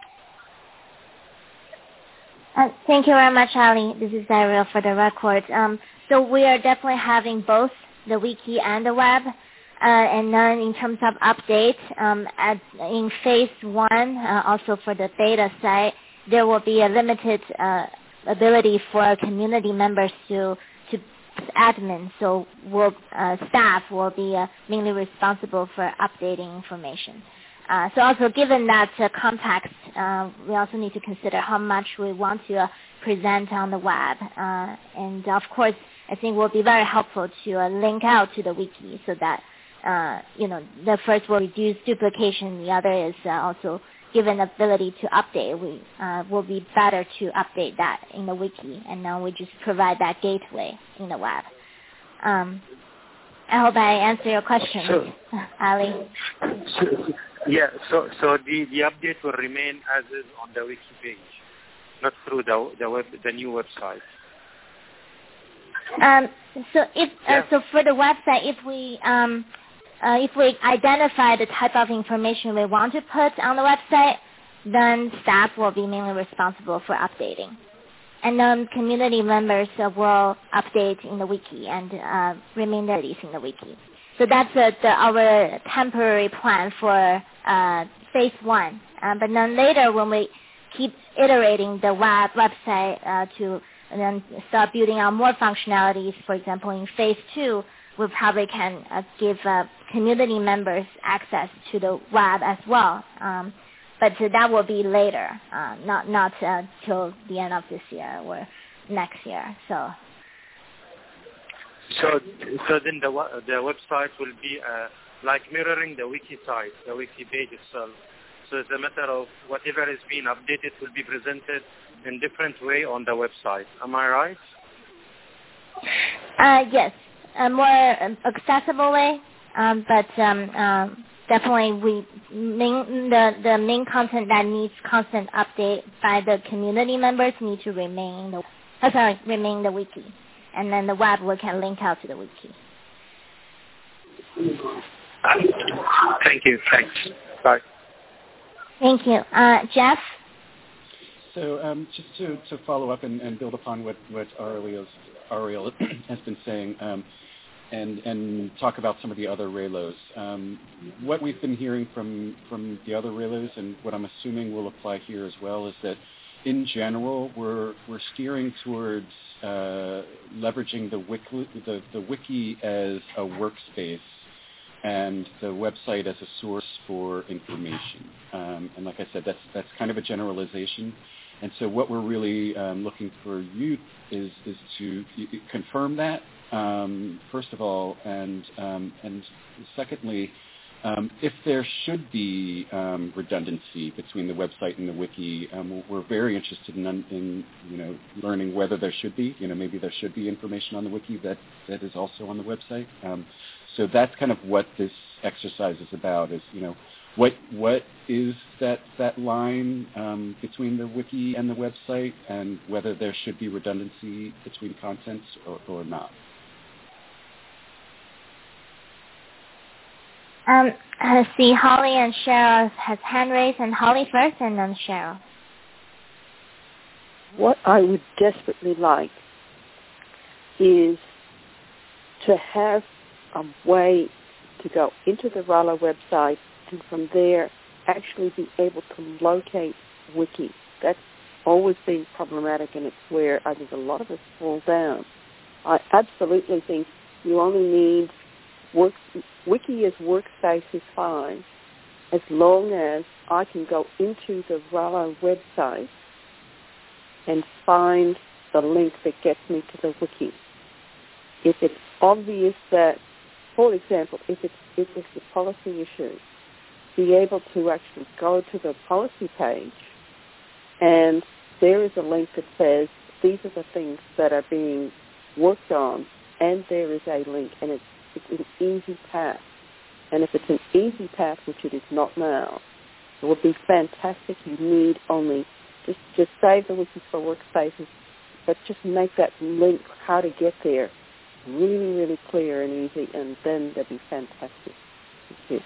Uh, thank you very much, Ali. This is Ariel for the record. Um, so we are definitely having both the wiki and the web. Uh, and then in terms of updates, um, at, in phase one, uh, also for the beta site, there will be a limited uh, ability for community members to to admin. So we'll, uh, staff will be uh, mainly responsible for updating information. Uh, so also given that uh, context, uh, we also need to consider how much we want to uh, present on the web. Uh, and of course, I think it will be very helpful to uh, link out to the wiki so that, uh, you know, the first will reduce duplication. The other is uh, also given the ability to update, we uh, will be better to update that in the wiki, and now we just provide that gateway in the web. Um, I hope I answered your question, so, Ali. So, yeah, so so the, the update will remain as is on the wiki page, not through the the web the new website. Um, so if yeah. uh, so for the website, if we um, uh, if we identify the type of information we want to put on the website, then staff will be mainly responsible for updating. And then community members uh, will update in the wiki and uh, remain the release in the wiki. So that's uh, the, our temporary plan for uh, phase one. Uh, but then later, when we keep iterating the web website uh, to and then start building out more functionalities, for example, in phase two, we probably can uh, give uh, community members access to the web as well. Um, But uh, that will be later, uh, not not uh, till the end of this year or next year. So, so, so then the the website will be uh, like mirroring the wiki site, the wiki page itself. So it's a matter of whatever is being updated will be presented in different way on the website. Am I right? Uh, yes, a more accessible way, um, but. Um, um, Definitely, we main, the the main content that needs constant update by the community members need to remain in the oh, sorry remain in the wiki, and then the web we can link out to the wiki. Thank you. Thanks. Bye. Thank you, uh, Jeff. So um, just to, to follow up and, and build upon what what Ariel Ariel has been saying. Um, And, and talk about some of the other RAILOs. Um, what we've been hearing from, from the other RAILOs, and what I'm assuming will apply here as well, is that in general we're we're steering towards uh, leveraging the wiki, the, the wiki as a workspace and the website as a source for information. Um, and like I said, that's that's kind of a generalization. And so what we're really um, looking for you is is to confirm that. Um, first of all, and um, and secondly, um, if there should be um, redundancy between the website and the wiki, um, we're very interested in, in you know learning whether there should be. You know, maybe there should be information on the wiki that, that is also on the website. Um, so that's kind of what this exercise is about. Is you know what what is that that line um, between the wiki and the website, and whether there should be redundancy between contents or, or not. Um, I see Holly and Cheryl has hand raised, and Holly first, and then Cheryl. What I would desperately like is to have a way to go into the RAILO website and from there actually be able to locate wiki. That's always been problematic, and it's where I think a lot of us fall down. I absolutely think you only need Work, wiki as workspace is fine as long as I can go into the RAILO website and find the link that gets me to the wiki. If it's obvious that, for example, if it's, if it's a policy issue, be able to actually go to the policy page and there is a link that says these are the things that are being worked on, and there is a link, and it's It's an easy path. And if it's an easy path, which it is not now, it would be fantastic. You need only, just, just save the wikis for workspaces, but just make that link, how to get there, really, really clear and easy, and then that'd be fantastic. Thank you.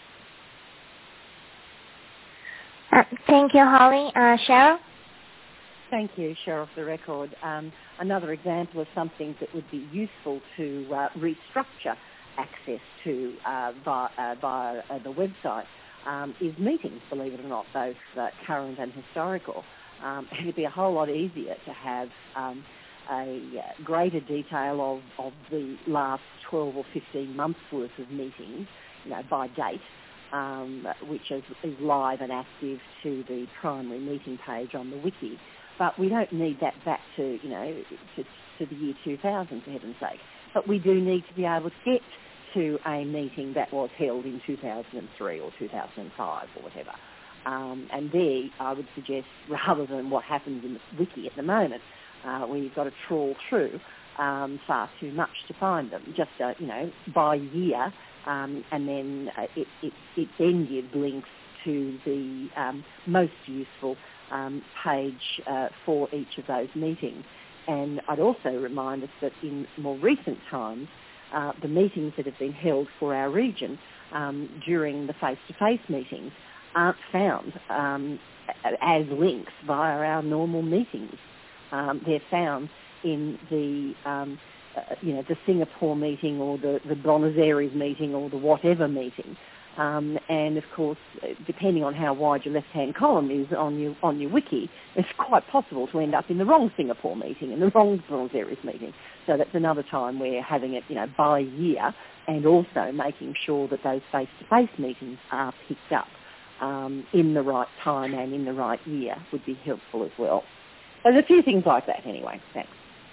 Uh, thank you, Holly. Uh, Cheryl? Thank you, Cheryl, for the record. Um, another example of something that would be useful to uh, restructure access to uh, via, uh, via uh, the website um, is meetings, believe it or not, both uh, current and historical. Um, it'd be a whole lot easier to have um, a uh, greater detail of, of the last twelve or fifteen months' worth of meetings, you know, by date, um, which is, is live and active to the primary meeting page on the wiki. But we don't need that back to, you know, to, to the year two thousand, for heaven's sake. But we do need to be able to get to a meeting that was held in two thousand three or two thousand five or whatever. Um, and there, I would suggest, rather than what happens in the wiki at the moment, uh, where you've got to trawl through um, far too much to find them, just, uh, you know, by year, um, and then uh, it, it, it then gives links to the um, most useful um, page uh, for each of those meetings. And I'd also remind us that in more recent times, uh, the meetings that have been held for our region um, during the face-to-face meetings aren't found um, as links via our normal meetings. Um, they're found in the, um, uh, you know, the Singapore meeting or the, the Buenos Aires meeting or the whatever meeting. Um, and of course, depending on how wide your left-hand column is on your on your wiki, it's quite possible to end up in the wrong Singapore meeting and the wrong Buenos Aires meeting. So that's another time where having it, you know, by year, and also making sure that those face-to-face meetings are picked up Um, in the right time and in the right year would be helpful as well. So there's a few things like that anyway. Thanks.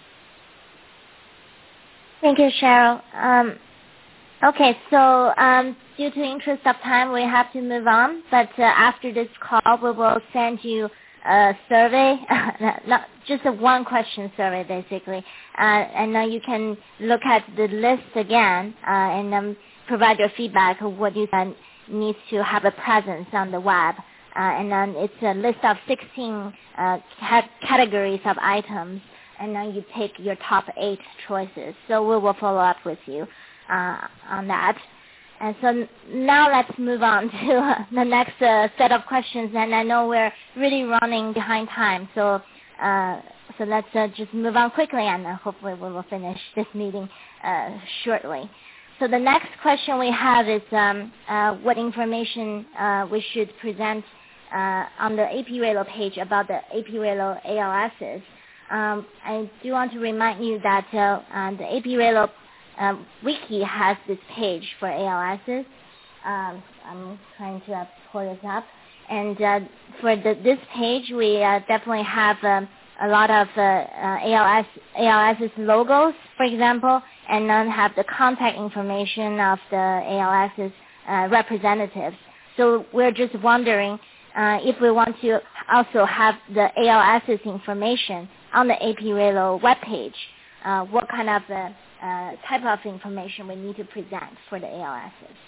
Thank you, Cheryl. Um, okay, so um, due to interest of time, we have to move on. But uh, after this call, we will send you a survey, not just a one-question survey, basically. Uh, and now you can look at the list again uh, and um, provide your feedback of what you think needs to have a presence on the web. Uh, and then it's a list of sixteen uh, ca- categories of items, and then you take your top eight choices. So we will follow up with you uh, on that. And so n- now let's move on to uh, the next uh, set of questions. And I know we're really running behind time, so uh, so let's uh, just move on quickly, and uh, hopefully we will finish this meeting uh, shortly. So the next question we have is um, uh, what information uh, we should present uh, on the APReLO page about the APReLO A L Ss. Um, I do want to remind you that uh, uh, the APReLO uh, wiki has this page for A L Ss. Um, I'm trying to uh, pull this up. And uh, for the, this page, we uh, definitely have um, a lot of uh, uh, A L S, A L S's logos, for example, and then have the contact information of the A L S's uh, representatives. So we're just wondering uh, if we want to also have the A L S's information on the APReLO webpage, uh, what kind of uh, uh, type of information we need to present for the A L S's.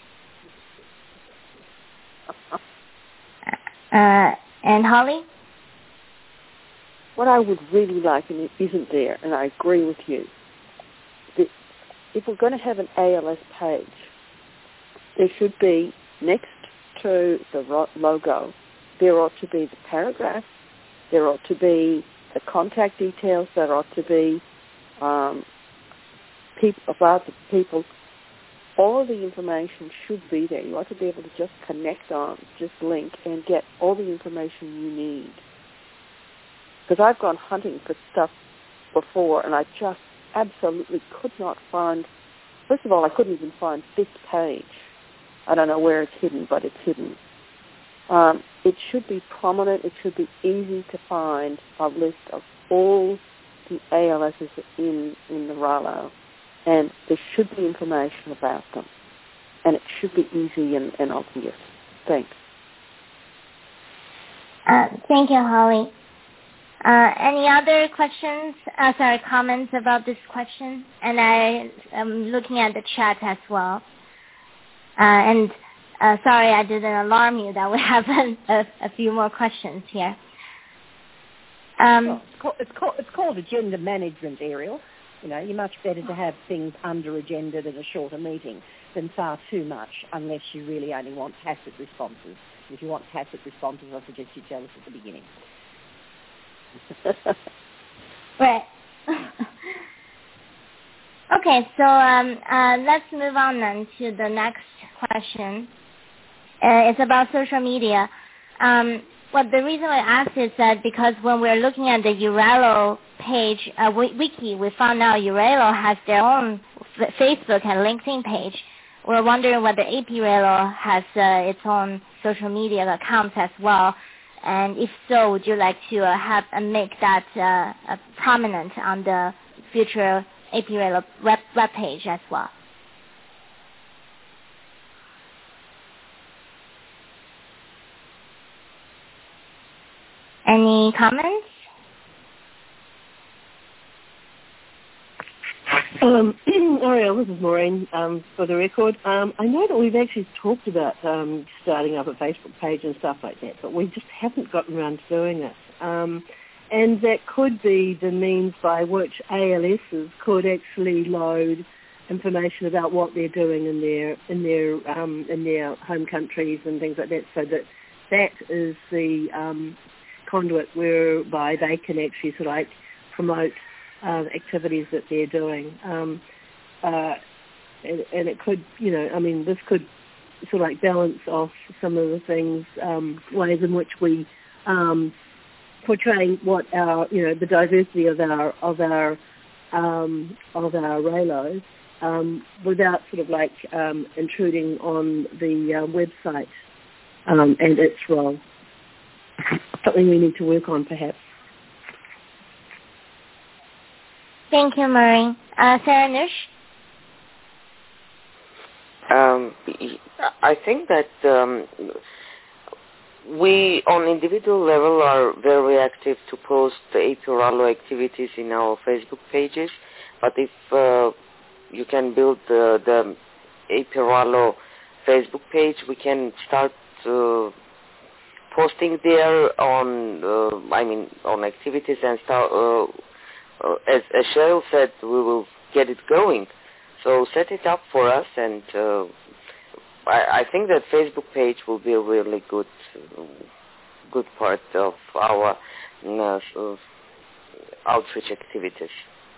Uh, and Holly? What I would really like, and it isn't there, and I agree with you, that if we're going to have an A L S page, there should be, next to the logo, there ought to be the paragraph, there ought to be the contact details, there ought to be um, people, about the people. All of the information should be there. You ought to be able to just connect on, just link, and get all the information you need. Because I've gone hunting for stuff before, and I just absolutely could not find, first of all, I couldn't even find this page. I don't know where it's hidden, but it's hidden. Um, it should be prominent. It should be easy to find a list of all the A L S's in, in the R A L O, and there should be information about them. And it should be easy and, and obvious. Thanks. Uh, thank you, Holly. Uh, any other questions, uh, sorry, comments about this question? And I am looking at the chat as well. Uh, and uh, sorry, I didn't alarm you that we have a, a few more questions here. Um, well, it's, called, it's, called, it's called agenda management, Ariel. You know, you're much better to have things under agenda than a shorter meeting than far too much, unless you really only want tacit responses. If you want tacit responses, I suggest you tell us at the beginning. Right. Okay, so um, uh, let's move on then to the next question. Uh, it's about social media. Um, well, the reason I asked is that because when we're looking at the EURELO page, uh, wiki, we found out EURELO has their own f- Facebook and LinkedIn page. We're wondering whether APReLO has uh, its own social media accounts as well. And if so, would you like to uh, have uh, make that uh, uh, prominent on the future APReLO web, web page as well? Any comments? Um, Ariel, this is Maureen, um, for the record. Um, I know that we've actually talked about um, starting up a Facebook page and stuff like that, but we just haven't gotten around to doing it. Um, and that could be the means by which A L Ss could actually load information about what they're doing in their in their um, in their home countries and things like that, so that that is the um, conduit whereby they can actually sort of like promote Uh, activities that they're doing, um, uh, and, and it could, you know, I mean, this could sort of like balance off some of the things, um, ways in which we um, portray what our, you know, the diversity of our of our um, of our Reylos, um, without sort of like um, intruding on the uh, website um, and its role. Something we need to work on, perhaps. Thank you, Maureen. Uh, Sarah Nush? Um, I think that um, we, on individual level, are very active to post the A P R A L O activities in our Facebook pages. But if uh, you can build the, the A P R A L O Facebook page, we can start uh, posting there on, uh, I mean, on activities and start. Uh, Uh, as, as Cheryl said, we will get it going. So set it up for us, and uh, I, I think that Facebook page will be a really good, uh, good part of our uh, uh, outreach activities.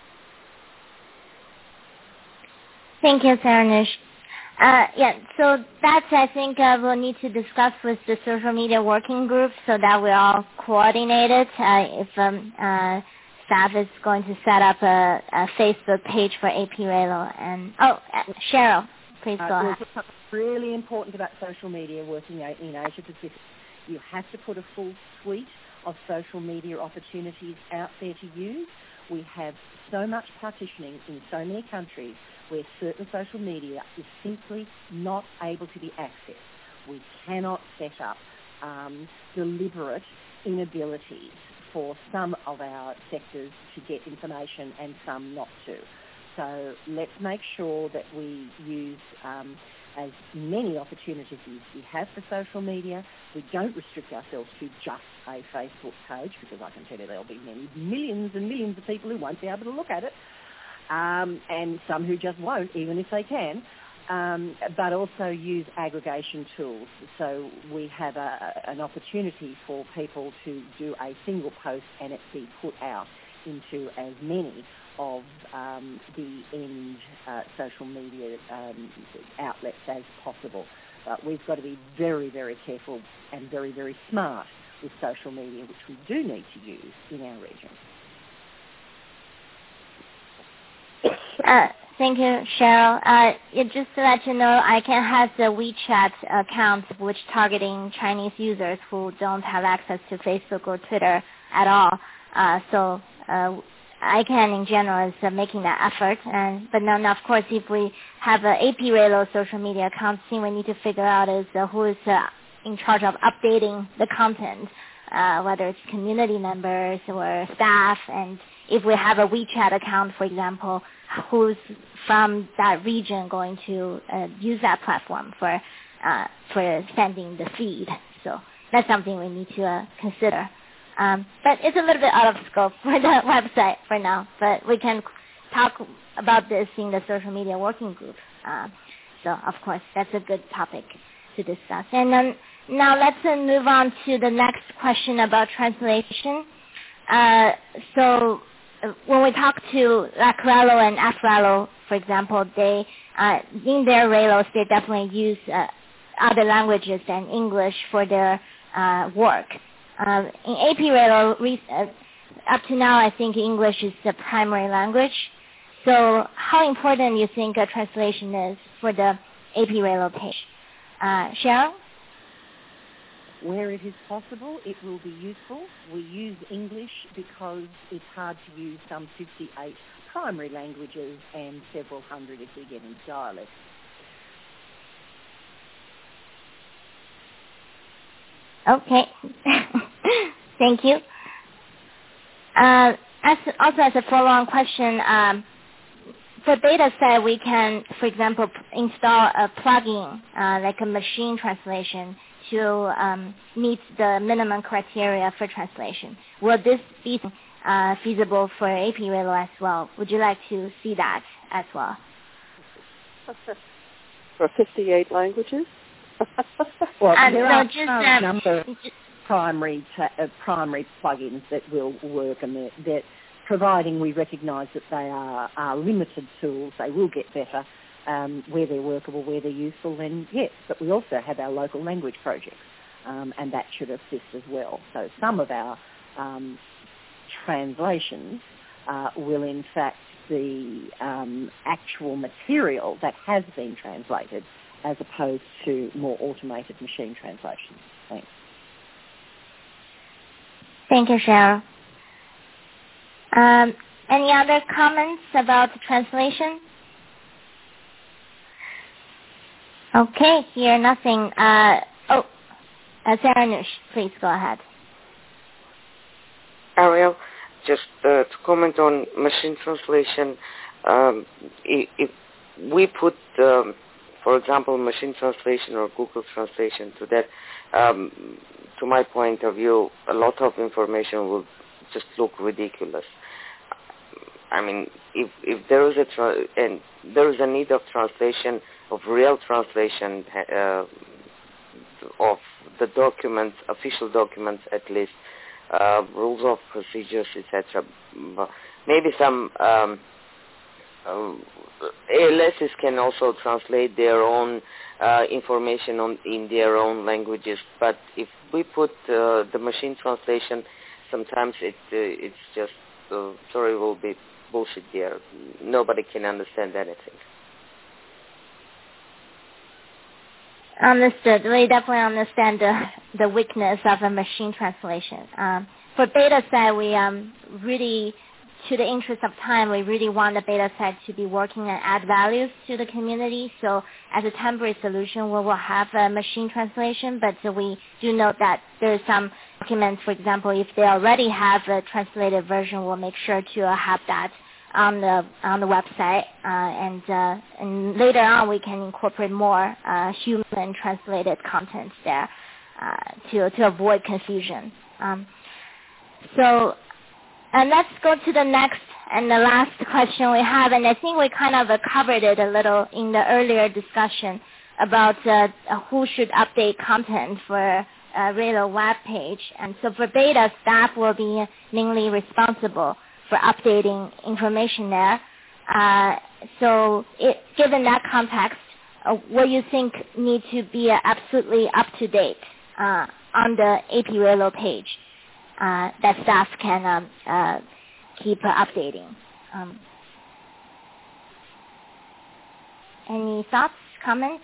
Thank you, Sarah Nush. Uh, yeah, so that's, I think, uh, we'll need to discuss with the social media working group so that we're all coordinated. Uh, if um, uh, staff is going to set up a, a Facebook page for A P R A L O. And oh, uh, Cheryl, please go uh, ahead. Something really important about social media working in Asia Pacific. You have to put a full suite of social media opportunities out there to use. We have so much partitioning in so many countries where certain social media is simply not able to be accessed. We cannot set up um, deliberate inabilities for some of our sectors to get information and some not to. So let's make sure that we use um, as many opportunities as we have for social media. We don't restrict ourselves to just a Facebook page, because I can tell you there'll be many millions and millions of people who won't be able to look at it, um, and some who just won't, even if they can. Um, but also use aggregation tools. So we have a, an opportunity for people to do a single post and it be put out into as many of um, the end uh, social media um, outlets as possible. But we've got to be very, very careful and very, very smart with social media, which we do need to use in our region. Uh, thank you, Cheryl. Uh, it, just to let you know, ICANN has a WeChat account which targeting Chinese users who don't have access to Facebook or Twitter at all. Uh, so uh, ICANN in general is uh, making that effort. And but then, of course, if we have an A P R A L O social media account, the thing we need to figure out is uh, who is uh, in charge of updating the content, uh, whether it's community members or staff. And if we have a WeChat account, for example, who's from that region going to uh, use that platform for uh, for sending the feed. So that's something we need to uh, consider. Um, but it's a little bit out of scope for the website for now. But we can talk about this in the social media working group. Uh, so of course that's a good topic to discuss. And then now let's uh, move on to the next question about translation. Uh, so when we talk to like R A L O and F R A L O, for example, they uh, in their R A L Os they definitely use uh, other languages than English for their uh, work. Uh, in A P R A L O, uh, up to now, I think English is the primary language. So, how important do you think a translation is for the A P R A L O page? Uh, Cheryl? Where it is possible, it will be useful. We use English because it's hard to use some fifty-eight primary languages and several hundred if we get into dialects. Okay. Thank you. Uh, as, also, as a follow-on question, um, for DataSet, we can, for example, install a plugin uh, like a machine translation to um, meet the minimum criteria for translation. Will this be uh, feasible for A P Relo as well? Would you like to see that as well? For fifty-eight languages? Well, uh, there no, are just, a uh, number of primary, ta- uh, primary plugins that will work, and that, that providing we recognise that they are, are limited tools, they will get better um, where they're workable, where they're useful, then yes. But we also have our local language projects, um, and that should assist as well. So some of our um, translations uh, will in fact be um, actual material that has been translated as opposed to more automated machine translations. Thanks. Thank you, Cheryl. Um, any other comments about the translation? Okay, here nothing. Uh, oh, uh, Sarah Nush, please go ahead. Ariel, just uh, to comment on machine translation, um, if, if we put, um, for example, machine translation or Google translation to that, um, to my point of view, a lot of information will just look ridiculous. I mean, if if there is a tra- and there is a need of translation, of real translation uh, of the documents, official documents at least, uh, rules of procedures, et cetera. Maybe some um, uh, A L Ss can also translate their own uh, information on in their own languages. But if we put uh, the machine translation, sometimes it uh, it's just uh, sorry will be bullshit there. Nobody can understand anything. Understood. We definitely understand the, the weakness of a machine translation. Um, for DataSet, we um, really, to the interest of time, we really want the DataSet to be working and add values to the community. So as a temporary solution, we will have a machine translation, but uh, we do note that there are some documents, for example, if they already have a translated version, we'll make sure to uh, have that on the on the website, uh, and uh, and later on we can incorporate more uh, human translated content there uh, to to avoid confusion. Um, so, and let's go to the next and the last question we have, and I think we kind of uh, covered it a little in the earlier discussion about uh, who should update content for uh, Relo web page. And so for beta, staff will be mainly responsible for updating information there. Uh, so it, given that context, uh, what you think need to be uh, absolutely up-to-date uh, on the A P Relo page uh, that staff can um, uh, keep uh, updating? Um, any thoughts, comments?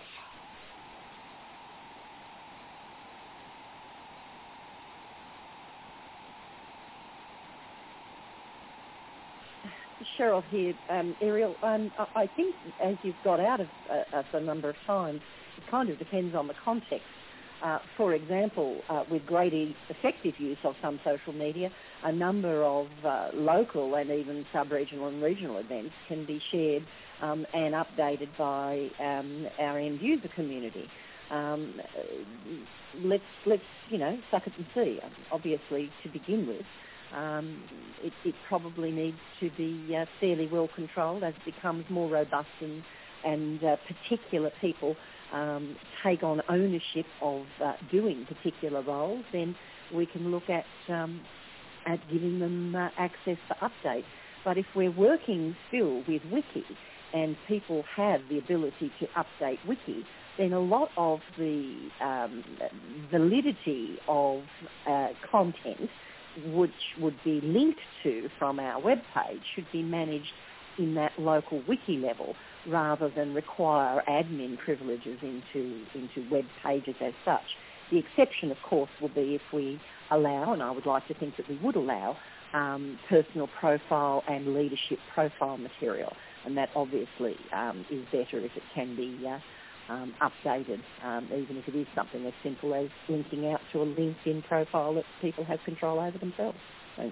Cheryl here, um, Ariel. Um, I, I think, as you've got out of uh, us a number of times, it kind of depends on the context. Uh, for example, uh, with great e- effective use of some social media, a number of uh, local and even sub-regional and regional events can be shared um, and updated by um, our end user community. Um, let's let's you know suck it and see. Obviously, to begin with. Um, it, it probably needs to be uh, fairly well controlled as it becomes more robust and, and uh, particular people um, take on ownership of uh, doing particular roles. Then we can look at um, at giving them uh, access for updates. But if we're working still with Wiki and people have the ability to update Wiki, then a lot of the um, validity of uh, content which would be linked to from our webpage should be managed in that local wiki level rather than require admin privileges into, into web pages as such. The exception, of course, will be if we allow, and I would like to think that we would allow, um, personal profile and leadership profile material, and that obviously um, is better if it can be uh, um, updated, um, even if it is something as simple as linking out to a LinkedIn profile that people have control over themselves. Thanks.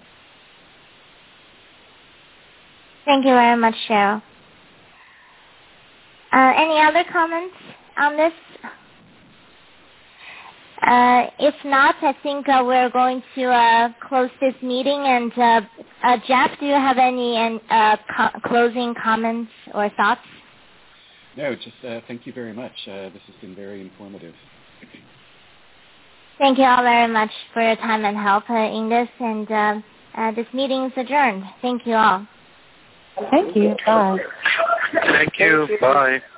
Thank you very much, Cheryl. Uh, any other comments on this? Uh, if not, I think uh, we're going to uh, close this meeting. And uh, uh, Jeff, do you have any uh, co- closing comments or thoughts? No, just uh, thank you very much. Uh, this has been very informative. Thank you all very much for your time and help uh, in this. And uh, uh, this meeting is adjourned. Thank you all. Thank you. Bye. Thank you. Bye.